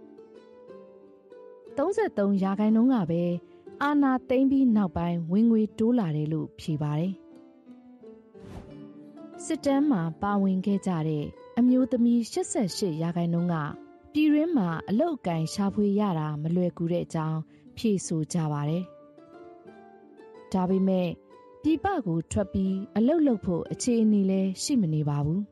၃၃ရာခိုင်နှုန်းကပဲအာဏာသိမ်းပြီးနောက်ပိုင်းဝင်ငွေတိုးလာတယ်လို့ဖြေပါတယ်စစ်တမ်းမှာပါဝင်ခဲ့ကြတဲ့အမျိုးသမီး၈၈ရာခိုင်နှုန်းကပြည်တွင်းမှာအလုတ်အကင်ရှာဖွေရတာမလွယ်ကူတဲ့အကြောင်းဖြေဆိုကြပါတယ်ဒါပေမဲ့ပြည်ပကိုထွက်ပြီးအလုတ်လုပ်ဖို့အခြေအနေလည်းရှိမနေပါဘူး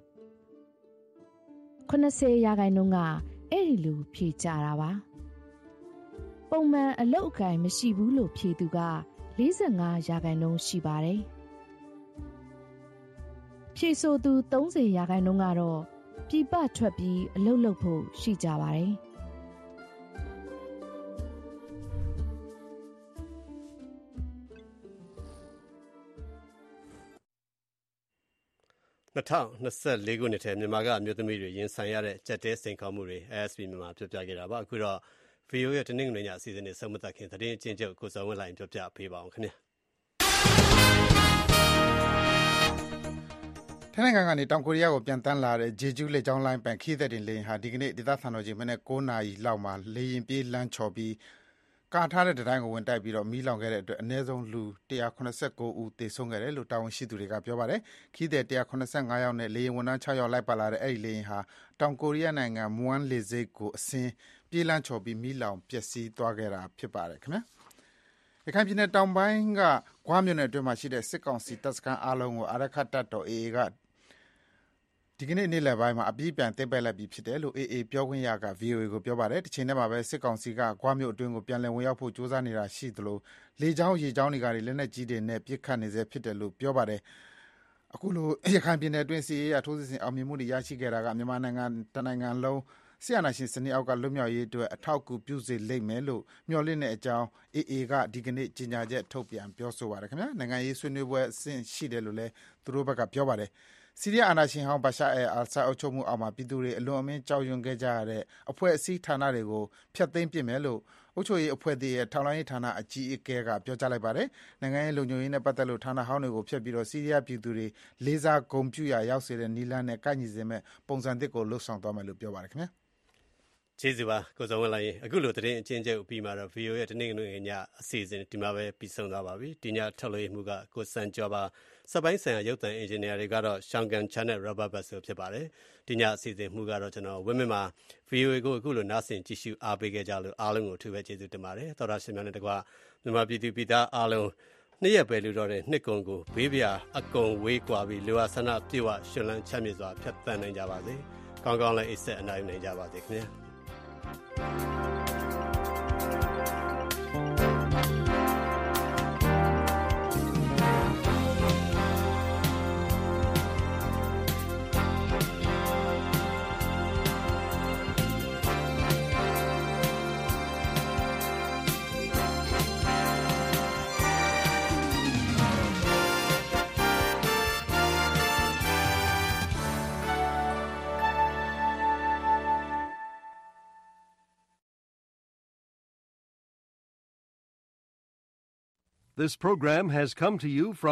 ၈၀ရာခိုင်နှုန်းကအဲ့ဒီလိုဖြေကြတာပါပုံမှန်အလုတ်အကင်မရှိဘူးလို့ဖြေသူက၄၅ရာခိုင်နှုန်းရှိပါတယ်ဖြေဆိုသူ၃၀ရာခိုင်နှုန်းကတော့ပြည်ပထွက်ပြီးအလုတ်လုပ်ဖို့ရှိကြပါတယ်၂၀၂၄ခုနှစ်ထဲမြန်မာကအမျိုးသမီးတွေရင်ဆိုင်ရတဲ့ကြက်တဲစိန်ခေါ်မှုတွေ A S P မြန်မာပြောပြခဲ့တာပါအခုတော့ ဗီအိုအေ ရဲ့တနင်္ဂနွေညအစီအစဉ်နဲ့ဆုံးမသက်ခင်သတင်းအကျဉ်းချုပ်ကိုစောဝင်းလိုင်းပြောပြပေးပါအောင်ခင်ဗျာထိုင်းနိုင်ငံကနေတောင်ကိုရီးယားကိုပြန်တန်းလာတဲ့ဂျေဂျူးလေကြောင်းလိုင်းပိုင်ခီးသက်တင်လေယာဉ်ဟာဒီကနေ့ဒေသစံတော်ချိန်မနေ့၉နာရီလောက်မှာလေယာဉ်ပြေးလမ်းချော်ပြီးကာထားတဲ့တိုင်းကိုဝင်တိုက်ပြီးတော့မီးလောင်ခဲ့တဲ့အတွက်အနည်းဆုံးလူ၁၇၉ဦးသေဆုံးခဲ့တယ်လို့တာဝန်ရှိသူတွေကပြောပါတယ်ခီးသည်၁၇၅ယောက်နဲ့လေယာဉ်ဝန်ထမ်း၆ယောက်လိုက်ပါလာတဲ့အဲ့ဒီလေယာဉ်ဟာတောင်ကိုရီးယားနိုင်ငံမွမ်လေဆိပ်ကိုအဆင်းပြေးလမ်းချော်ပြီးမီးလောင်ပျက်စီးသွားခဲ့တာဖြစ်ပါတယ်ခင်ဗျာရခိုင်ပြည်နယ်တောင်ပိုင်းကဂွားမြို့နယ်အတွင်းမှာရှိတဲ့စစ်ကောင်စီတပ်စခန်းအားလုံးကိုအာရခတ်တပ်တော် A A ကဒီကနေ့နေ့လယ်ပိုင်းမှာအပြည့်ပြန်သိမ်းပိုက်လိုက်ပြီဖြစ်တယ်လို့ A A ပြောခွင့်ရက ဗီအိုအေ ကိုပြောပါတယ်။တစ်ချိန်တည်းမှာပဲစစ်ကောင်စီကဂွားမြို့အတွင်းကိုပြန်လည်ဝင်ရောက်ဖို့ကြိုးစားနေတာရှိသလိုလေကြောင်းရေကြောင်းတွေကလက်နက်ကြီးတွေနဲ့ပစ်ခတ်နေစေဖြစ်တယ်လို့ပြောပါတယ်။အခုလိုရခိုင်ပြည်နယ်အတွင်းစီးရဲရထိုးစစ်ဆင်အောင်မြင်မှုတွေရရှိခဲ့တာကမြန်မာနိုင်ငံတနိုင်ငံလုံးဆီယနာရှင်စနစ်အောက်ကလွတ်မြောက်ရေးအတွက်အထောက်အကူပြုစေလိမ့်မယ်လို့မျှော်လင့်တဲ့အကြောင်း A A ကဒီကနေ့ကြေညာချက်ထုတ်ပြန်ပြောဆိုပါတယ်ခင်ဗျာ။နိုင်ငံရေးဆွေးနွေးပွဲအဆင့်ရှိတယ်လို့လည်းသူတို့ဘက်ကပြောပါတယ်။ဆီးရီးယားအာဏာရှင်ဟောင်းဘာရှာအယ်အာဆတ်အုပ်ချုပ်မှုအောက်မှာပြည်သူတွေအလွန်အမင်းကြောက်ရွံ့ခဲ့ကြရတဲ့အဖွဲ့အစည်းဌာနတွေကိုဖျက်သိမ်းပစ်မယ်လို့အုပ်ချုပ်ရေးအဖွဲ့တွေရဲ့ထောက်လှမ်းရေးဌာနအကြီးအကဲကပြောကြားလိုက်ပါတယ်။နိုင်ငံရေးလုံခြုံရေးနဲ့ပတ်သက်လို့ဌာနဟောင်းတွေကိုဖျက်ပြီးတော့ဆီးရီးယားပြည်သူတွေလေးစားဂုဏ်ပြုရာရောက်စေတဲ့နည်းလမ်းနဲ့ကိုက်ညီစေမဲ့ပုံစံသစ်ကိုလှုပ်ဆောင်သွားမယ်လို့ပြောပါတယ်ခင်ဗျာ။ကျေးဇူးပါကိုစောဝင်းလိုင်းအခုလိုသတင်းအချင်းချင်းပြီးမှတော့ ဗီအိုအေ ရဲ့တနင်္ဂနွေညအစီအစဉ်ဒီမှာပဲပြီးဆုံးသွားပါပြီ။ဒီညထုတ်လွှင့်မှုကကိုစံကျော်ပါစပိုင်းဆိုင်ရာရုပ်သံအင်ဂျင်နီယာတွေကတော့ရှောင်းကန်ချန်နဲ့ Rubber Bus ဖြစ်ပါတယ်။ဒီညအစီအစဉ်မှုကတော့ကျွန်တော်ဝင်းမင်းမှာ ဗီအိုအေ ကိုအခုလိုနားဆင်ကြည့်ရှုအားပေးခဲ့ကြလို့အားလုံးကိုထူပဲကျေးဇူးတင်ပါတယ်။သောတာရှင်များနဲ့တကွာမြန်မာပြည်သူပြည်သားအားလုံးနှစ်ရက်ပဲလူတော့တဲ့နှစ်ကုံကိုဘေးပြာအကုံဝေးကွာပြီးလူဝဆန္ဒပြေဝရှင်လန်းချမ်းမြေ့စွာဖြတ်သန်းနိုင်ကြပါစေ။ကောင်းကောင်းလည်းအိတ်ဆက်အနိုင်နိုင်ကြပါစေခင်ဗျာ။ This program has come to you from